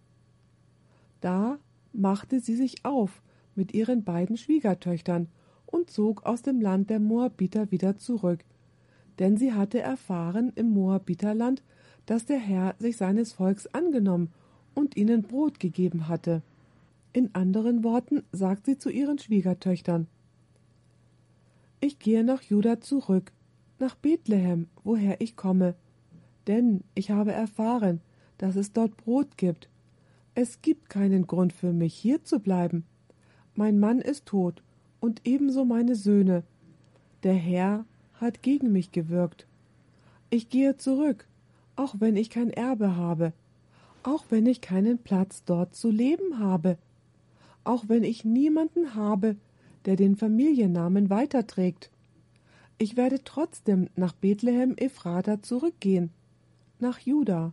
Da machte sie sich auf mit ihren beiden Schwiegertöchtern und zog aus dem Land der Moabiter wieder zurück, denn sie hatte erfahren im Moabiterland, dass der Herr sich seines Volks angenommen und ihnen Brot gegeben hatte. In anderen Worten sagt sie zu ihren Schwiegertöchtern: Ich gehe nach Juda zurück, nach Bethlehem, woher ich komme, denn ich habe erfahren, dass es dort Brot gibt. Es gibt keinen Grund für mich, hier zu bleiben. Mein Mann ist tot und ebenso meine Söhne. Der Herr hat gegen mich gewirkt. Ich gehe zurück, auch wenn ich kein Erbe habe, auch wenn ich keinen Platz dort zu leben habe, auch wenn ich niemanden habe, der den Familiennamen weiterträgt. Ich werde trotzdem nach Bethlehem Ephrata zurückgehen, nach Juda.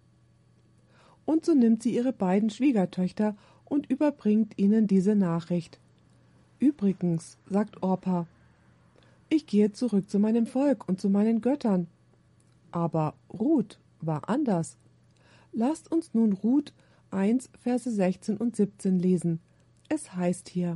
Und so nimmt sie ihre beiden Schwiegertöchter und überbringt ihnen diese Nachricht. Übrigens, sagt Orpa, ich gehe zurück zu meinem Volk und zu meinen Göttern. Aber Ruth war anders. Lasst uns nun Ruth 1, Verse 16 und 17 lesen. Es heißt hier: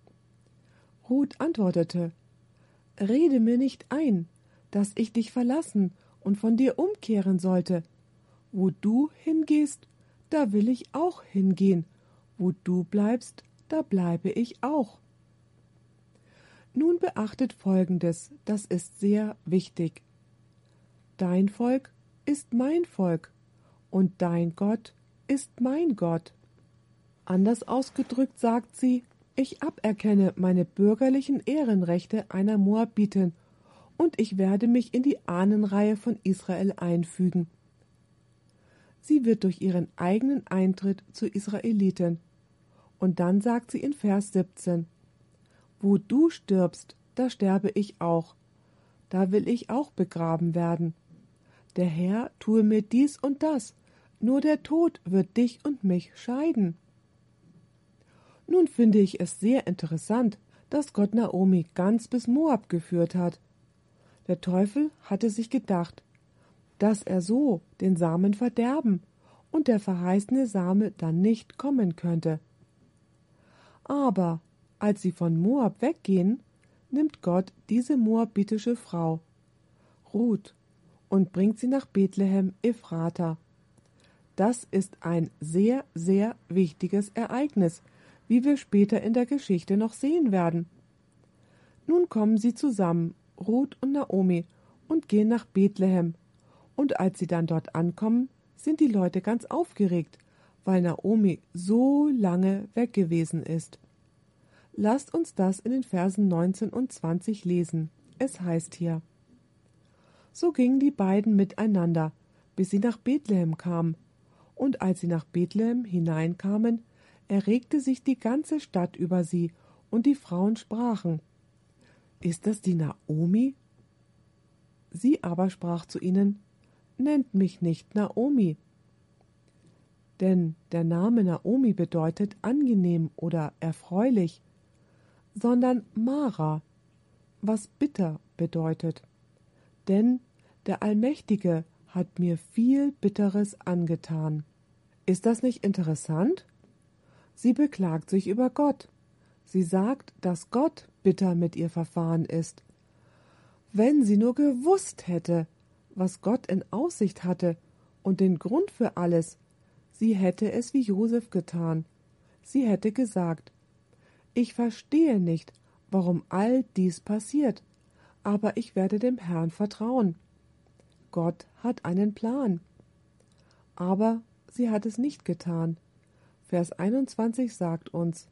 Ruth antwortete: Rede mir nicht ein, dass ich dich verlassen und von dir umkehren sollte. Wo du hingehst, da will ich auch hingehen. Wo du bleibst, da bleibe ich auch. Nun beachtet Folgendes, das ist sehr wichtig. Dein Volk ist mein Volk und dein Gott ist mein Gott. Anders ausgedrückt sagt sie: Ich aberkenne meine bürgerlichen Ehrenrechte einer Moabitin und ich werde mich in die Ahnenreihe von Israel einfügen. Sie wird durch ihren eigenen Eintritt zur Israelitin. Und dann sagt sie in Vers 17: Wo du stirbst, da sterbe ich auch. Da will ich auch begraben werden. Der Herr tue mir dies und das, nur der Tod wird dich und mich scheiden. Nun finde ich es sehr interessant, dass Gott Naomi ganz bis Moab geführt hat. Der Teufel hatte sich gedacht, dass er so den Samen verderben und der verheißene Same dann nicht kommen könnte. Aber als sie von Moab weggehen, nimmt Gott diese moabitische Frau, Ruth, und bringt sie nach Bethlehem Ephrata. Das ist ein sehr, sehr wichtiges Ereignis, wie wir später in der Geschichte noch sehen werden. Nun kommen sie zusammen, Ruth und Naomi, und gehen nach Bethlehem. Und als sie dann dort ankommen, sind die Leute ganz aufgeregt, weil Naomi so lange weg gewesen ist. Lasst uns das in den Versen 19 und 20 lesen. Es heißt hier: So gingen die beiden miteinander, bis sie nach Bethlehem kamen. Und als sie nach Bethlehem hineinkamen, erregte sich die ganze Stadt über sie, und die Frauen sprachen: Ist das die Naomi? Sie aber sprach zu ihnen: Nennt mich nicht Naomi. Denn der Name Naomi bedeutet angenehm oder erfreulich, sondern Mara, was bitter bedeutet. Denn der Allmächtige hat mir viel Bitteres angetan. Ist das nicht interessant? Sie beklagt sich über Gott. Sie sagt, dass Gott bitter mit ihr verfahren ist. Wenn sie nur gewusst hätte, was Gott in Aussicht hatte und den Grund für alles, sie hätte es wie Josef getan. Sie hätte gesagt: Ich verstehe nicht, warum all dies passiert, aber ich werde dem Herrn vertrauen. Gott hat einen Plan. Aber sie hat es nicht getan. Vers 21 sagt uns: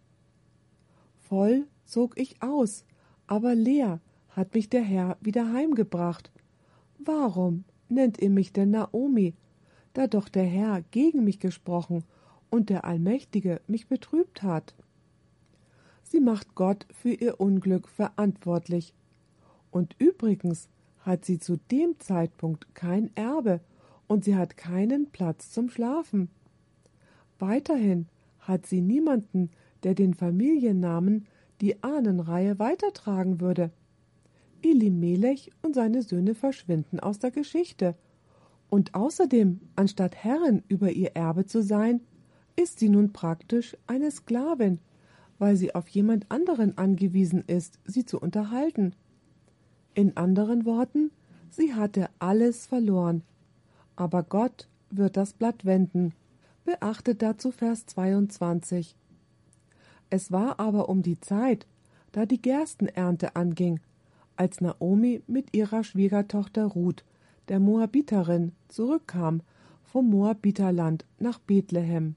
Voll zog ich aus, aber leer hat mich der Herr wieder heimgebracht. Warum nennt ihr mich denn Naomi, da doch der Herr gegen mich gesprochen und der Allmächtige mich betrübt hat? Sie macht Gott für ihr Unglück verantwortlich. Und übrigens hat sie zu dem Zeitpunkt kein Erbe und sie hat keinen Platz zum Schlafen. Weiterhin hat sie niemanden, der den Familiennamen, die Ahnenreihe weitertragen würde. Elimelech und seine Söhne verschwinden aus der Geschichte. Und außerdem, anstatt Herrin über ihr Erbe zu sein, ist sie nun praktisch eine Sklavin, weil sie auf jemand anderen angewiesen ist, sie zu unterhalten. In anderen Worten, sie hatte alles verloren. Aber Gott wird das Blatt wenden. Beachtet dazu Vers 22. Es war aber um die Zeit, da die Gerstenernte anging, als Naomi mit ihrer Schwiegertochter Ruth, der Moabiterin, zurückkam vom Moabiterland nach Bethlehem.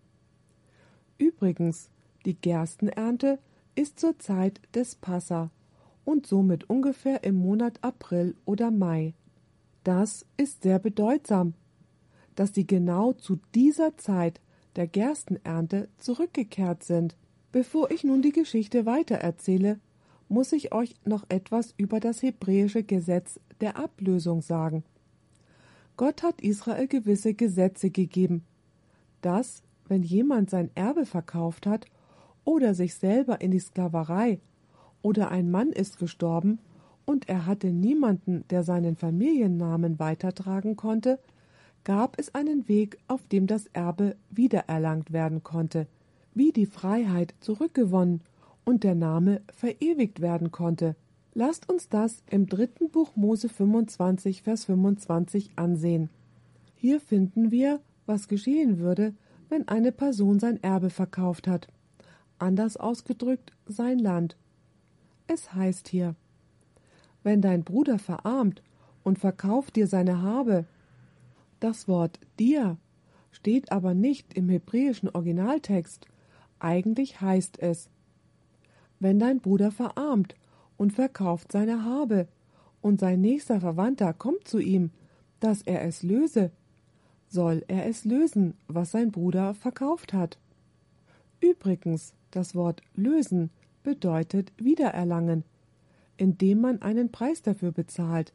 Übrigens, die Gerstenernte ist zur Zeit des Passa und somit ungefähr im Monat April oder Mai. Das ist sehr bedeutsam, dass sie genau zu dieser Zeit der Gerstenernte zurückgekehrt sind. Bevor ich nun die Geschichte weitererzähle, muss ich euch noch etwas über das hebräische Gesetz der Ablösung sagen. Gott hat Israel gewisse Gesetze gegeben, dass, wenn jemand sein Erbe verkauft hat oder sich selber in die Sklaverei oder ein Mann ist gestorben und er hatte niemanden, der seinen Familiennamen weitertragen konnte, gab es einen Weg, auf dem das Erbe wiedererlangt werden konnte, wie die Freiheit zurückgewonnen und der Name verewigt werden konnte. Lasst uns das im 3. Buch Mose 25, Vers 25 ansehen. Hier finden wir, was geschehen würde, wenn eine Person sein Erbe verkauft hat. Anders ausgedrückt, sein Land. Es heißt hier: Wenn dein Bruder verarmt und verkauft dir seine Habe. Das Wort dir steht aber nicht im hebräischen Originaltext. Eigentlich heißt es: Wenn dein Bruder verarmt und verkauft seine Habe, und sein nächster Verwandter kommt zu ihm, dass er es löse, soll er es lösen, was sein Bruder verkauft hat. Übrigens, das Wort lösen bedeutet wiedererlangen, indem man einen Preis dafür bezahlt.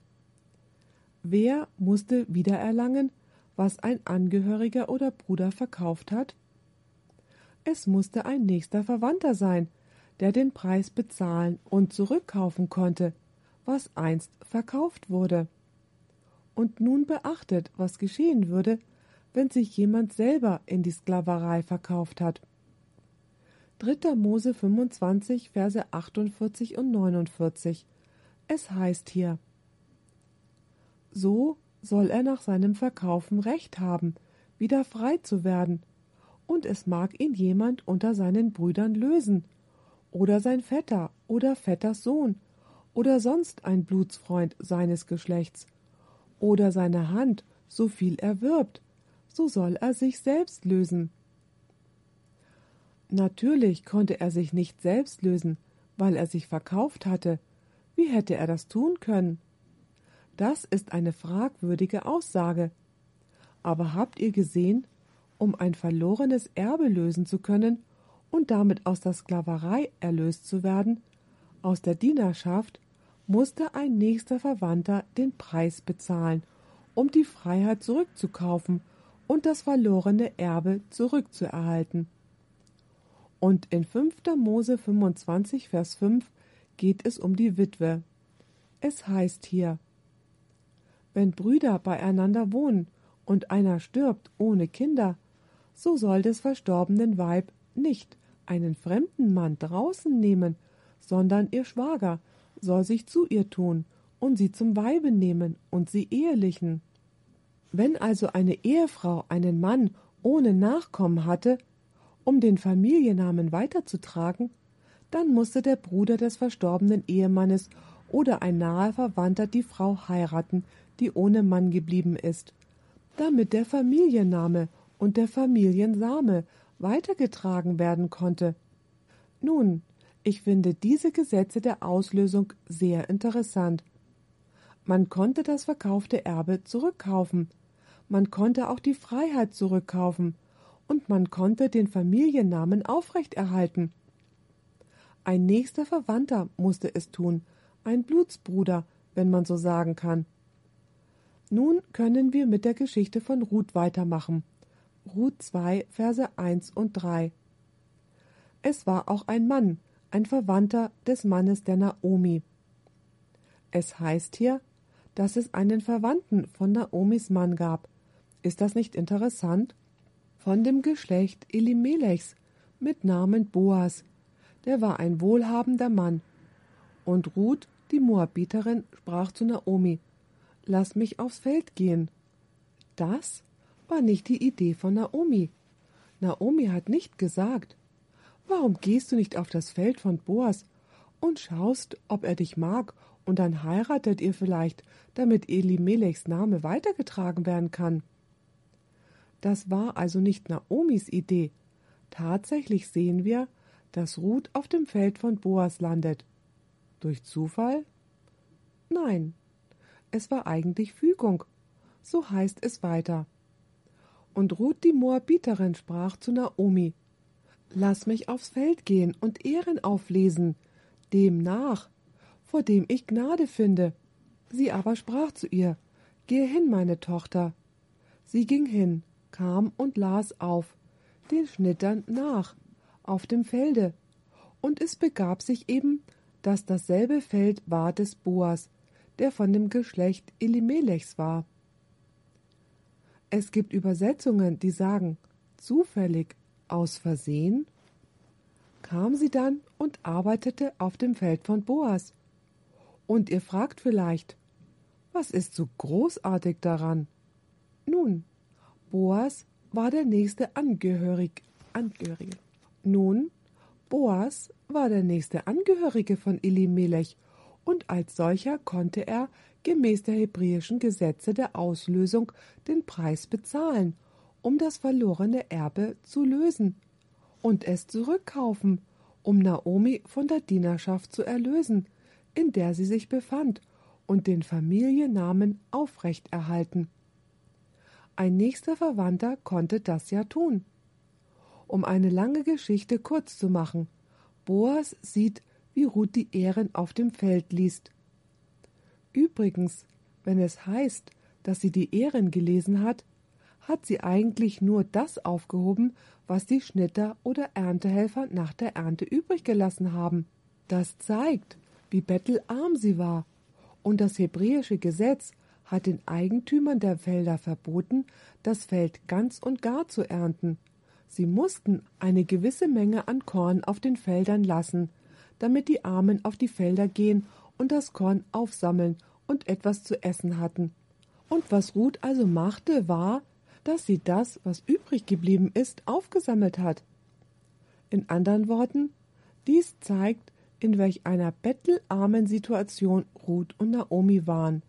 Wer musste wiedererlangen, was ein Angehöriger oder Bruder verkauft hat? Es musste ein nächster Verwandter sein, der den Preis bezahlen und zurückkaufen konnte, was einst verkauft wurde. Und nun beachtet, was geschehen würde, wenn sich jemand selber in die Sklaverei verkauft hat. 3. Mose 25, Verse 48 und 49. Es heißt hier: So soll er nach seinem Verkaufen Recht haben, wieder frei zu werden, und es mag ihn jemand unter seinen Brüdern lösen, oder sein Vetter oder Vetters Sohn, oder sonst ein Blutsfreund seines Geschlechts, oder seine Hand, so viel er wirbt, so soll er sich selbst lösen. Natürlich konnte er sich nicht selbst lösen, weil er sich verkauft hatte. Wie hätte er das tun können? Das ist eine fragwürdige Aussage. Aber habt ihr gesehen, um ein verlorenes Erbe lösen zu können und damit aus der Sklaverei erlöst zu werden, aus der Dienerschaft, musste ein nächster Verwandter den Preis bezahlen, um die Freiheit zurückzukaufen und das verlorene Erbe zurückzuerhalten. Und in 5. Mose 25, Vers 5 geht es um die Witwe. Es heißt hier: Wenn Brüder beieinander wohnen und einer stirbt ohne Kinder, so soll des verstorbenen Weib nicht einen fremden Mann draußen nehmen, sondern ihr Schwager soll sich zu ihr tun und sie zum Weibe nehmen und sie ehelichen. Wenn also eine Ehefrau einen Mann ohne Nachkommen hatte, um den Familiennamen weiterzutragen, dann musste der Bruder des verstorbenen Ehemannes oder ein naher Verwandter die Frau heiraten, die ohne Mann geblieben ist, damit der Familienname und der Familiensame weitergetragen werden konnte. Nun, ich finde diese Gesetze der Auslösung sehr interessant. Man konnte das verkaufte Erbe zurückkaufen, man konnte auch die Freiheit zurückkaufen und man konnte den Familiennamen aufrechterhalten. Ein nächster Verwandter musste es tun, ein Blutsbruder, wenn man so sagen kann. Nun können wir mit der Geschichte von Ruth weitermachen. Ruth 2, Verse 1 und 3. Es war auch ein Mann, ein Verwandter des Mannes der Naomi. Es heißt hier, dass es einen Verwandten von Naomis Mann gab. Ist das nicht interessant? Von dem Geschlecht Elimelechs mit Namen Boas. Der war ein wohlhabender Mann. Und Ruth, die Moabiterin, sprach zu Naomi: Lass mich aufs Feld gehen. Das war nicht die Idee von Naomi. Naomi hat nicht gesagt: Warum gehst du nicht auf das Feld von Boas und schaust, ob er dich mag, und dann heiratet ihr vielleicht, damit Elimelechs Name weitergetragen werden kann. Das war also nicht Naomis Idee. Tatsächlich sehen wir, dass Ruth auf dem Feld von Boas landet. Durch Zufall? Nein, es war eigentlich Fügung. So heißt es weiter. Und Ruth die Moabiterin sprach zu Naomi: Lass mich aufs Feld gehen und Ehren auflesen, dem nach, vor dem ich Gnade finde. Sie aber sprach zu ihr: Gehe hin, meine Tochter. Sie ging hin, kam und las auf, den Schnittern nach, auf dem Felde. Und es begab sich eben, dass dasselbe Feld war des Boas, der von dem Geschlecht Elimelechs war. Es gibt Übersetzungen, die sagen: zufällig, aus Versehen. Kam sie dann und arbeitete auf dem Feld von Boas. Und ihr fragt vielleicht: Was ist so großartig daran? Nun, Boas war der nächste Angehörige. Boas war der nächste Angehörige von Elimelech, und als solcher konnte er gemäß der hebräischen Gesetze der Auslösung den Preis bezahlen, um das verlorene Erbe zu lösen und es zurückkaufen, um Naomi von der Dienerschaft zu erlösen, in der sie sich befand, und den Familiennamen aufrechterhalten. Ein nächster Verwandter konnte das ja tun. Um eine lange Geschichte kurz zu machen: Boas sieht, wie Ruth die Ähren auf dem Feld liest. Übrigens, wenn es heißt, dass sie die Ähren gelesen hat, hat sie eigentlich nur das aufgehoben, was die Schnitter oder Erntehelfer nach der Ernte übrig gelassen haben. Das zeigt, wie bettelarm sie war. Und das hebräische Gesetz hat den Eigentümern der Felder verboten, das Feld ganz und gar zu ernten. Sie mussten eine gewisse Menge an Korn auf den Feldern lassen, damit die Armen auf die Felder gehen und das Korn aufsammeln und etwas zu essen hatten. Und was Ruth also machte, war, dass sie das, was übrig geblieben ist, aufgesammelt hat. In anderen Worten, dies zeigt, in welch einer bettelarmen Situation Ruth und Naomi waren.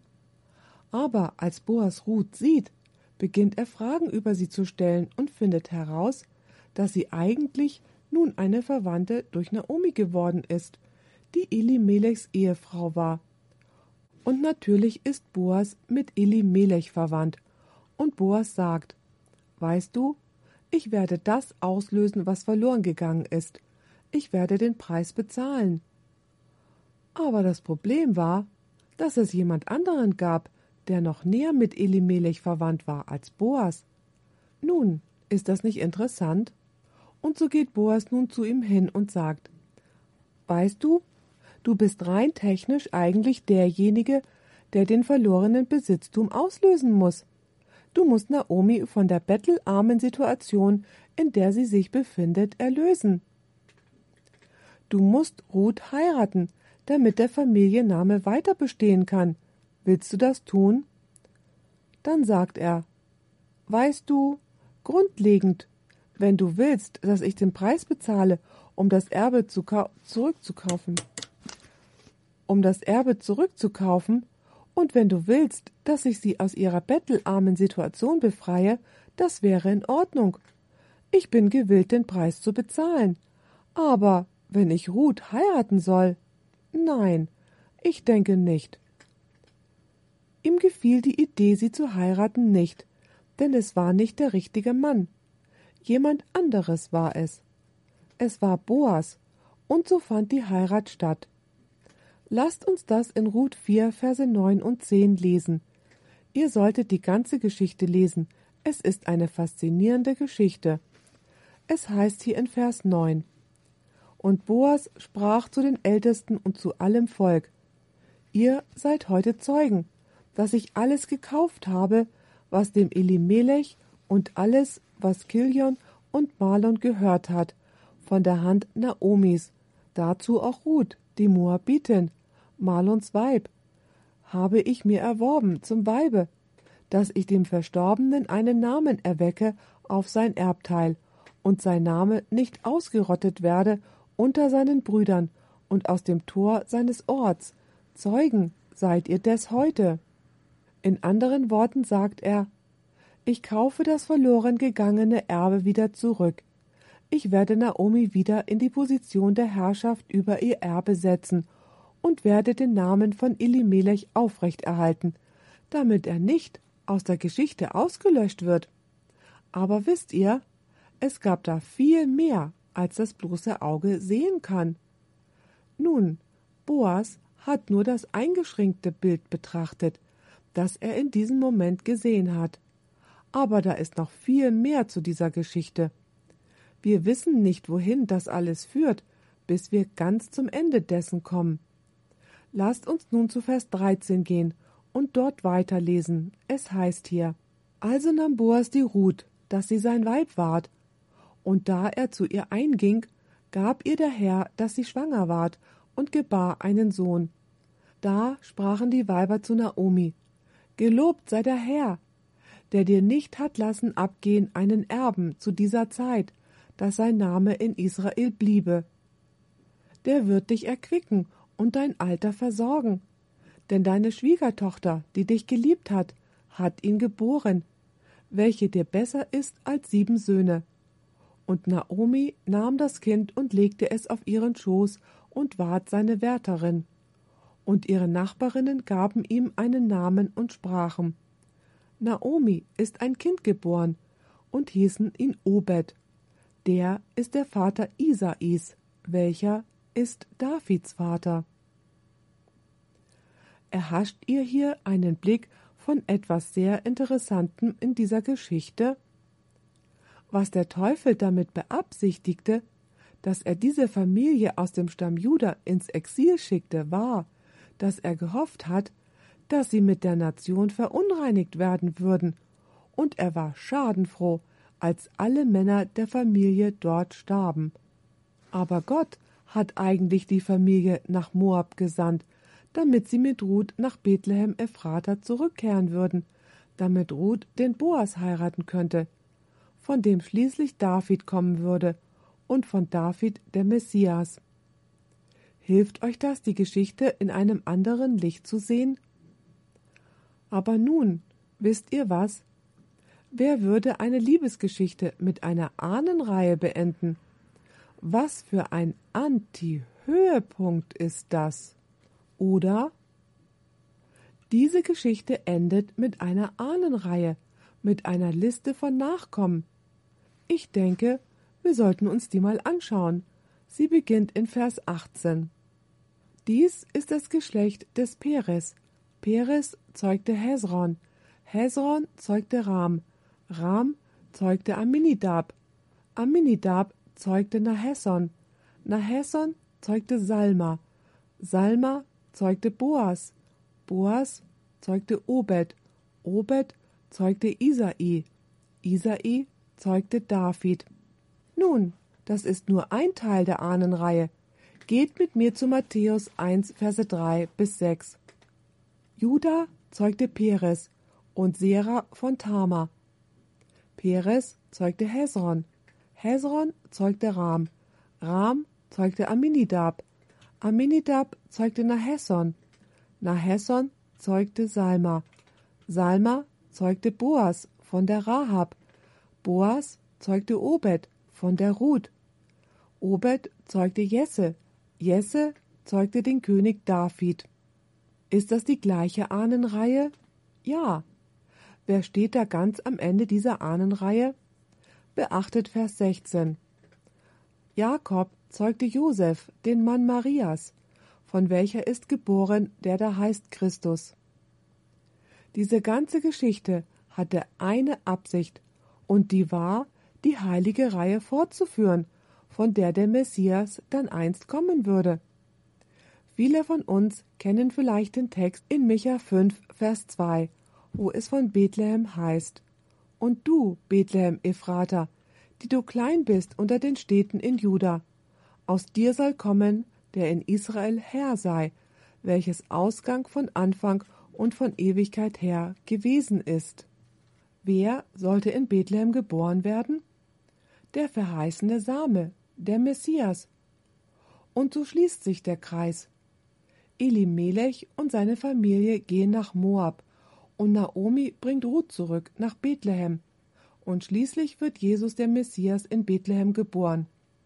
Aber als Boas Ruth sieht, beginnt er Fragen über sie zu stellen und findet heraus, dass sie eigentlich nun eine Verwandte durch Naomi geworden ist, die Elimelechs Ehefrau war. Und natürlich ist Boas mit Elimelech verwandt. Und Boas sagt: Weißt du, ich werde das auslösen, was verloren gegangen ist. Ich werde den Preis bezahlen. Aber das Problem war, dass es jemand anderen gab, der noch näher mit Elimelech verwandt war als Boas. Nun, ist das nicht interessant? Und so geht Boas nun zu ihm hin und sagt: Weißt du, du bist rein technisch eigentlich derjenige, der den verlorenen Besitztum auslösen muss. Du musst Naomi von der bettelarmen Situation, in der sie sich befindet, erlösen. Du musst Ruth heiraten, damit der Familienname weiter bestehen kann. Willst du das tun? Dann sagt er: Weißt du, grundlegend, wenn du willst, dass ich den Preis bezahle, um das Erbe zurückzukaufen. Und wenn du willst, dass ich sie aus ihrer bettelarmen Situation befreie, das wäre in Ordnung. Ich bin gewillt, den Preis zu bezahlen. Aber wenn ich Ruth heiraten soll? Nein, ich denke nicht. Ihm gefiel die Idee, sie zu heiraten, nicht, denn es war nicht der richtige Mann. Jemand anderes war es. Es war Boas, und so fand die Heirat statt. Lasst uns das in Ruth 4, Verse 9 und 10 lesen. Ihr solltet die ganze Geschichte lesen. Es ist eine faszinierende Geschichte. Es heißt hier in Vers 9: Und Boas sprach zu den Ältesten und zu allem Volk: Ihr seid heute Zeugen, dass ich alles gekauft habe, was dem Elimelech und alles, was Kilion und Malon gehört hat, von der Hand Naomis, dazu auch Ruth, die Moabitin, Malons Weib, habe ich mir erworben zum Weibe, dass ich dem Verstorbenen einen Namen erwecke auf sein Erbteil und sein Name nicht ausgerottet werde unter seinen Brüdern und aus dem Tor seines Orts. Zeugen seid ihr des heute. In anderen Worten sagt er: Ich kaufe das verloren gegangene Erbe wieder zurück. Ich werde Naomi wieder in die Position der Herrschaft über ihr Erbe setzen und werde den Namen von Elimelech aufrechterhalten, damit er nicht aus der Geschichte ausgelöscht wird. Aber wisst ihr, es gab da viel mehr, als das bloße Auge sehen kann. Nun, Boas hat nur das eingeschränkte Bild betrachtet, das er in diesem Moment gesehen hat. Aber da ist noch viel mehr zu dieser Geschichte. Wir wissen nicht, wohin das alles führt, bis wir ganz zum Ende dessen kommen. Lasst uns nun zu Vers 13 gehen und dort weiterlesen. Es heißt hier: Also nahm Boas die Ruth, dass sie sein Weib ward, und da er zu ihr einging, gab ihr der Herr, dass sie schwanger ward, und gebar einen Sohn. Da sprachen die Weiber zu Naomi: Gelobt sei der Herr, der dir nicht hat lassen abgehen einen Erben zu dieser Zeit, dass sein Name in Israel bliebe. Der wird dich erquicken und dein Alter versorgen. Denn deine Schwiegertochter, die dich geliebt hat ihn geboren, welche dir besser ist als 7 Söhne. Und Naomi nahm das Kind und legte es auf ihren Schoß und ward seine Wärterin. Und ihre Nachbarinnen gaben ihm einen Namen und sprachen: Naomi ist ein Kind geboren, und hießen ihn Obed. Der ist der Vater Isais, welcher ist Davids Vater. Erhascht ihr hier einen Blick von etwas sehr Interessantem in dieser Geschichte? Was der Teufel damit beabsichtigte, dass er diese Familie aus dem Stamm Juda ins Exil schickte, war, dass er gehofft hat, dass sie mit der Nation verunreinigt werden würden, und er war schadenfroh, als alle Männer der Familie dort starben. Aber Gott hat eigentlich die Familie nach Moab gesandt, damit sie mit Ruth nach Bethlehem Ephrata zurückkehren würden, damit Ruth den Boas heiraten könnte, von dem schließlich David kommen würde und von David der Messias. Hilft euch das, die Geschichte in einem anderen Licht zu sehen? Aber nun, wisst ihr was? Wer würde eine Liebesgeschichte mit einer Ahnenreihe beenden? Was für ein Anti-Höhepunkt ist das? Oder? Diese Geschichte endet mit einer Ahnenreihe, mit einer Liste von Nachkommen. Ich denke, wir sollten uns die mal anschauen. Sie beginnt in Vers 18. Dies ist das Geschlecht des Peres. Peres zeugte Hesron. Hesron zeugte Ram. Ram zeugte Amminadab. Amminadab zeugte Nahesson. Nahesson zeugte Salma. Salma zeugte Boas. Boas zeugte Obed. Obed zeugte Isai. Isai zeugte David. Nun, das ist nur ein Teil der Ahnenreihe. Geht mit mir zu Matthäus 1, Verse 3 bis 6. Juda zeugte Peres und Sera von Tamar. Peres zeugte Hesron. Hesron zeugte Ram. Ram zeugte Aminidab. Aminidab zeugte Nahesson. Nahesson zeugte Salma. Salma zeugte Boas von der Rahab. Boas zeugte Obed von der Ruth. Obed zeugte Jesse. Jesse zeugte den König David. Ist das die gleiche Ahnenreihe? Ja. Wer steht da ganz am Ende dieser Ahnenreihe? Beachtet Vers 16. Jakob zeugte Josef, den Mann Marias, von welcher ist geboren, der da heißt Christus. Diese ganze Geschichte hatte eine Absicht, und die war, die heilige Reihe fortzuführen, von der der Messias dann einst kommen würde. Viele von uns kennen vielleicht den Text in Micha 5, Vers 2, wo es von Bethlehem heißt: Und du, Bethlehem Ephrata, die du klein bist unter den Städten in Juda, aus dir soll kommen, der in Israel Herr sei, welches Ausgang von Anfang und von Ewigkeit her gewesen ist. Wer sollte in Bethlehem geboren werden? Der verheißene Same, der Messias. Und so schließt sich der Kreis. Elimelech und seine Familie gehen nach Moab, und Naomi bringt Ruth zurück nach Bethlehem, und schließlich wird Jesus der Messias in Bethlehem geboren.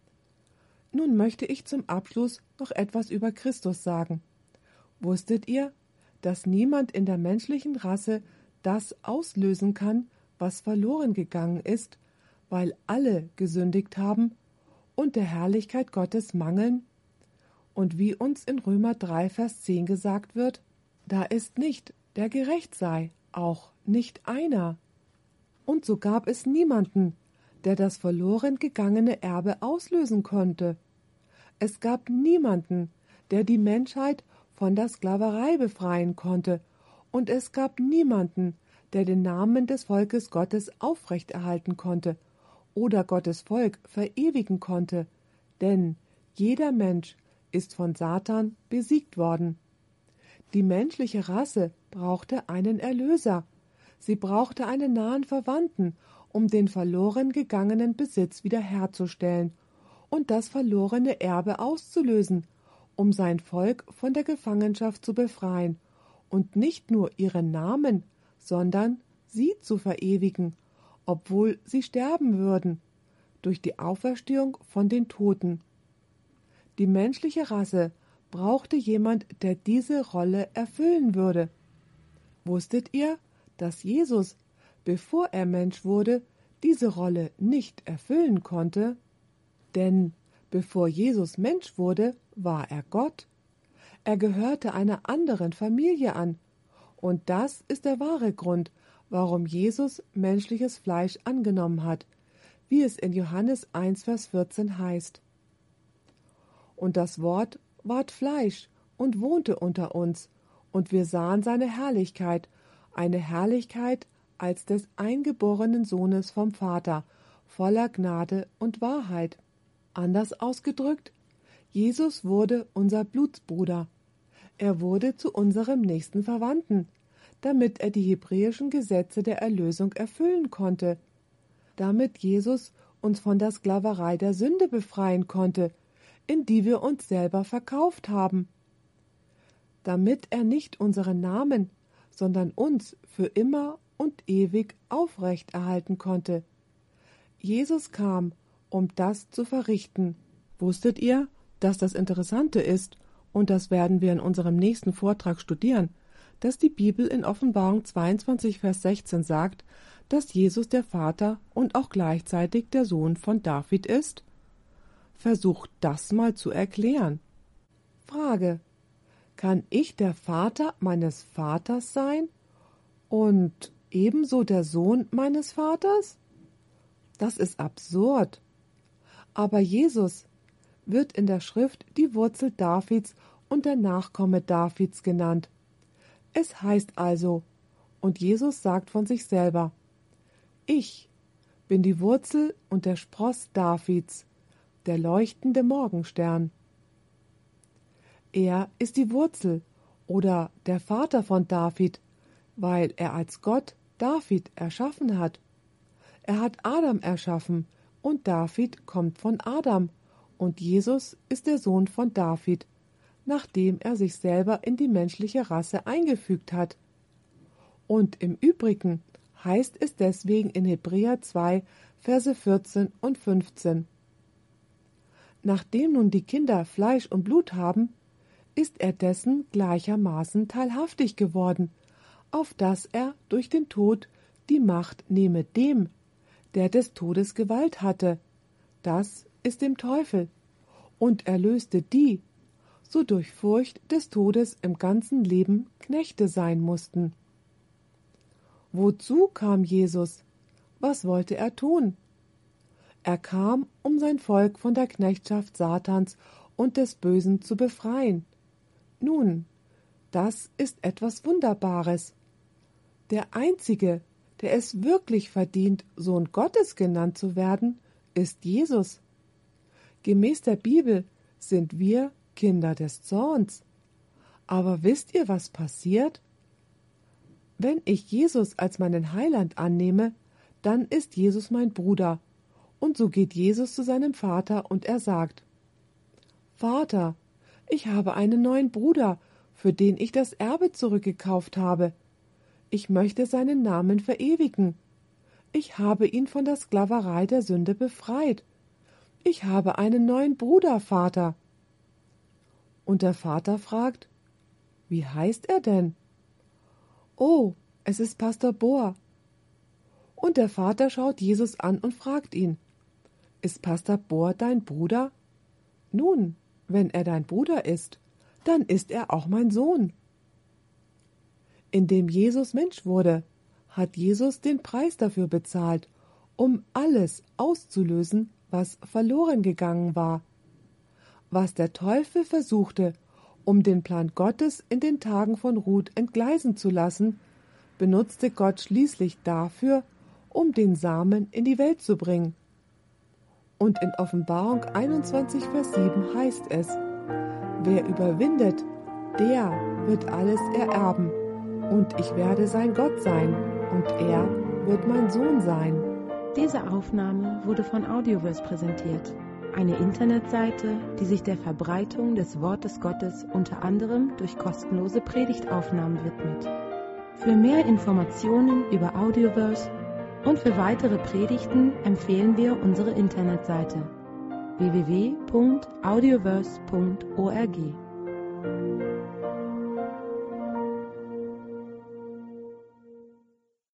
Nun möchte ich zum Abschluss noch etwas über Christus sagen. Wusstet ihr, dass niemand in der menschlichen Rasse das auslösen kann, was verloren gegangen ist, weil alle gesündigt haben und der Herrlichkeit Gottes mangeln? Und wie uns in Römer 3, Vers 10 gesagt wird, da ist nicht, der gerecht sei, auch nicht einer. Und so gab es niemanden, der das verloren gegangene Erbe auslösen konnte. Es gab niemanden, der die Menschheit von der Sklaverei befreien konnte, und es gab niemanden, der den Namen des Volkes Gottes aufrechterhalten konnte oder Gottes Volk verewigen konnte, denn jeder Mensch ist von Satan besiegt worden. Die menschliche Rasse brauchte einen Erlöser. Sie brauchte einen nahen Verwandten, um den verloren gegangenen Besitz wiederherzustellen und das verlorene Erbe auszulösen, um sein Volk von der Gefangenschaft zu befreien und nicht nur ihren Namen, sondern sie zu verewigen, obwohl sie sterben würden, durch die Auferstehung von den Toten. Die menschliche Rasse brauchte jemand, der diese Rolle erfüllen würde. Wusstet ihr, dass Jesus, bevor er Mensch wurde, diese Rolle nicht erfüllen konnte? Denn bevor Jesus Mensch wurde, war er Gott. Er gehörte einer anderen Familie an. Und das ist der wahre Grund, warum Jesus menschliches Fleisch angenommen hat, wie es in Johannes 1, Vers 14 heißt. Und das Wort ward Fleisch und wohnte unter uns, und wir sahen seine Herrlichkeit, eine Herrlichkeit als des eingeborenen Sohnes vom Vater, voller Gnade und Wahrheit. Anders ausgedrückt, Jesus wurde unser Blutsbruder. Er wurde zu unserem nächsten Verwandten, damit er die hebräischen Gesetze der Erlösung erfüllen konnte, damit Jesus uns von der Sklaverei der Sünde befreien konnte, in die wir uns selber verkauft haben, damit er nicht unseren Namen, sondern uns für immer und ewig aufrecht erhalten konnte. Jesus kam, um das zu verrichten. Wusstet ihr, dass das Interessante ist, und das werden wir in unserem nächsten Vortrag studieren, dass die Bibel in Offenbarung 22, Vers 16 sagt, dass Jesus der Vater und auch gleichzeitig der Sohn von David ist? Versucht das mal zu erklären. Frage: Kann ich der Vater meines Vaters sein und ebenso der Sohn meines Vaters? Das ist absurd. Aber Jesus wird in der Schrift die Wurzel Davids und der Nachkomme Davids genannt. Es heißt also, und Jesus sagt von sich selber: Ich bin die Wurzel und der Spross Davids, der leuchtende Morgenstern. Er ist die Wurzel oder der Vater von David, weil er als Gott David erschaffen hat. Er hat Adam erschaffen und David kommt von Adam Und Jesus ist der Sohn von David, nachdem er sich selber in die menschliche Rasse eingefügt hat. Und im Übrigen heißt es deswegen in Hebräer 2, Verse 14 und 15. Nachdem nun die Kinder Fleisch und Blut haben, ist er dessen gleichermaßen teilhaftig geworden, auf dass er durch den Tod die Macht nehme dem, der des Todes Gewalt hatte, das ist dem Teufel, und erlöste die, so durch Furcht des Todes im ganzen Leben Knechte sein mussten. Wozu kam Jesus? Was wollte er tun? Er kam, um sein Volk von der Knechtschaft Satans und des Bösen zu befreien. Nun, das ist etwas Wunderbares. Der Einzige, der es wirklich verdient, Sohn Gottes genannt zu werden, ist Jesus. Gemäß der Bibel sind wir Kinder des Zorns. Aber wisst ihr, was passiert? Wenn ich Jesus als meinen Heiland annehme, dann ist Jesus mein Bruder. Und so geht Jesus zu seinem Vater und er sagt: Vater, ich habe einen neuen Bruder, für den ich das Erbe zurückgekauft habe. Ich möchte seinen Namen verewigen. Ich habe ihn von der Sklaverei der Sünde befreit. Ich habe einen neuen Bruder, Vater. Und der Vater fragt: Wie heißt er denn? Oh, es ist Pastor Bohr. Und der Vater schaut Jesus an und fragt ihn: Ist Pastor Bohr dein Bruder? Nun, wenn er dein Bruder ist, dann ist er auch mein Sohn. Indem Jesus Mensch wurde, hat Jesus den Preis dafür bezahlt, um alles auszulösen, was verloren gegangen war. Was der Teufel versuchte, um den Plan Gottes in den Tagen von Ruth entgleisen zu lassen, benutzte Gott schließlich dafür, um den Samen in die Welt zu bringen. Und in Offenbarung 21, Vers 7 heißt es: Wer überwindet, der wird alles ererben, und ich werde sein Gott sein, und er wird mein Sohn sein. Diese Aufnahme wurde von Audioverse präsentiert, eine Internetseite, die sich der Verbreitung des Wortes Gottes unter anderem durch kostenlose Predigtaufnahmen widmet. Für mehr Informationen über Audioverse und für weitere Predigten empfehlen wir unsere Internetseite www.audioverse.org.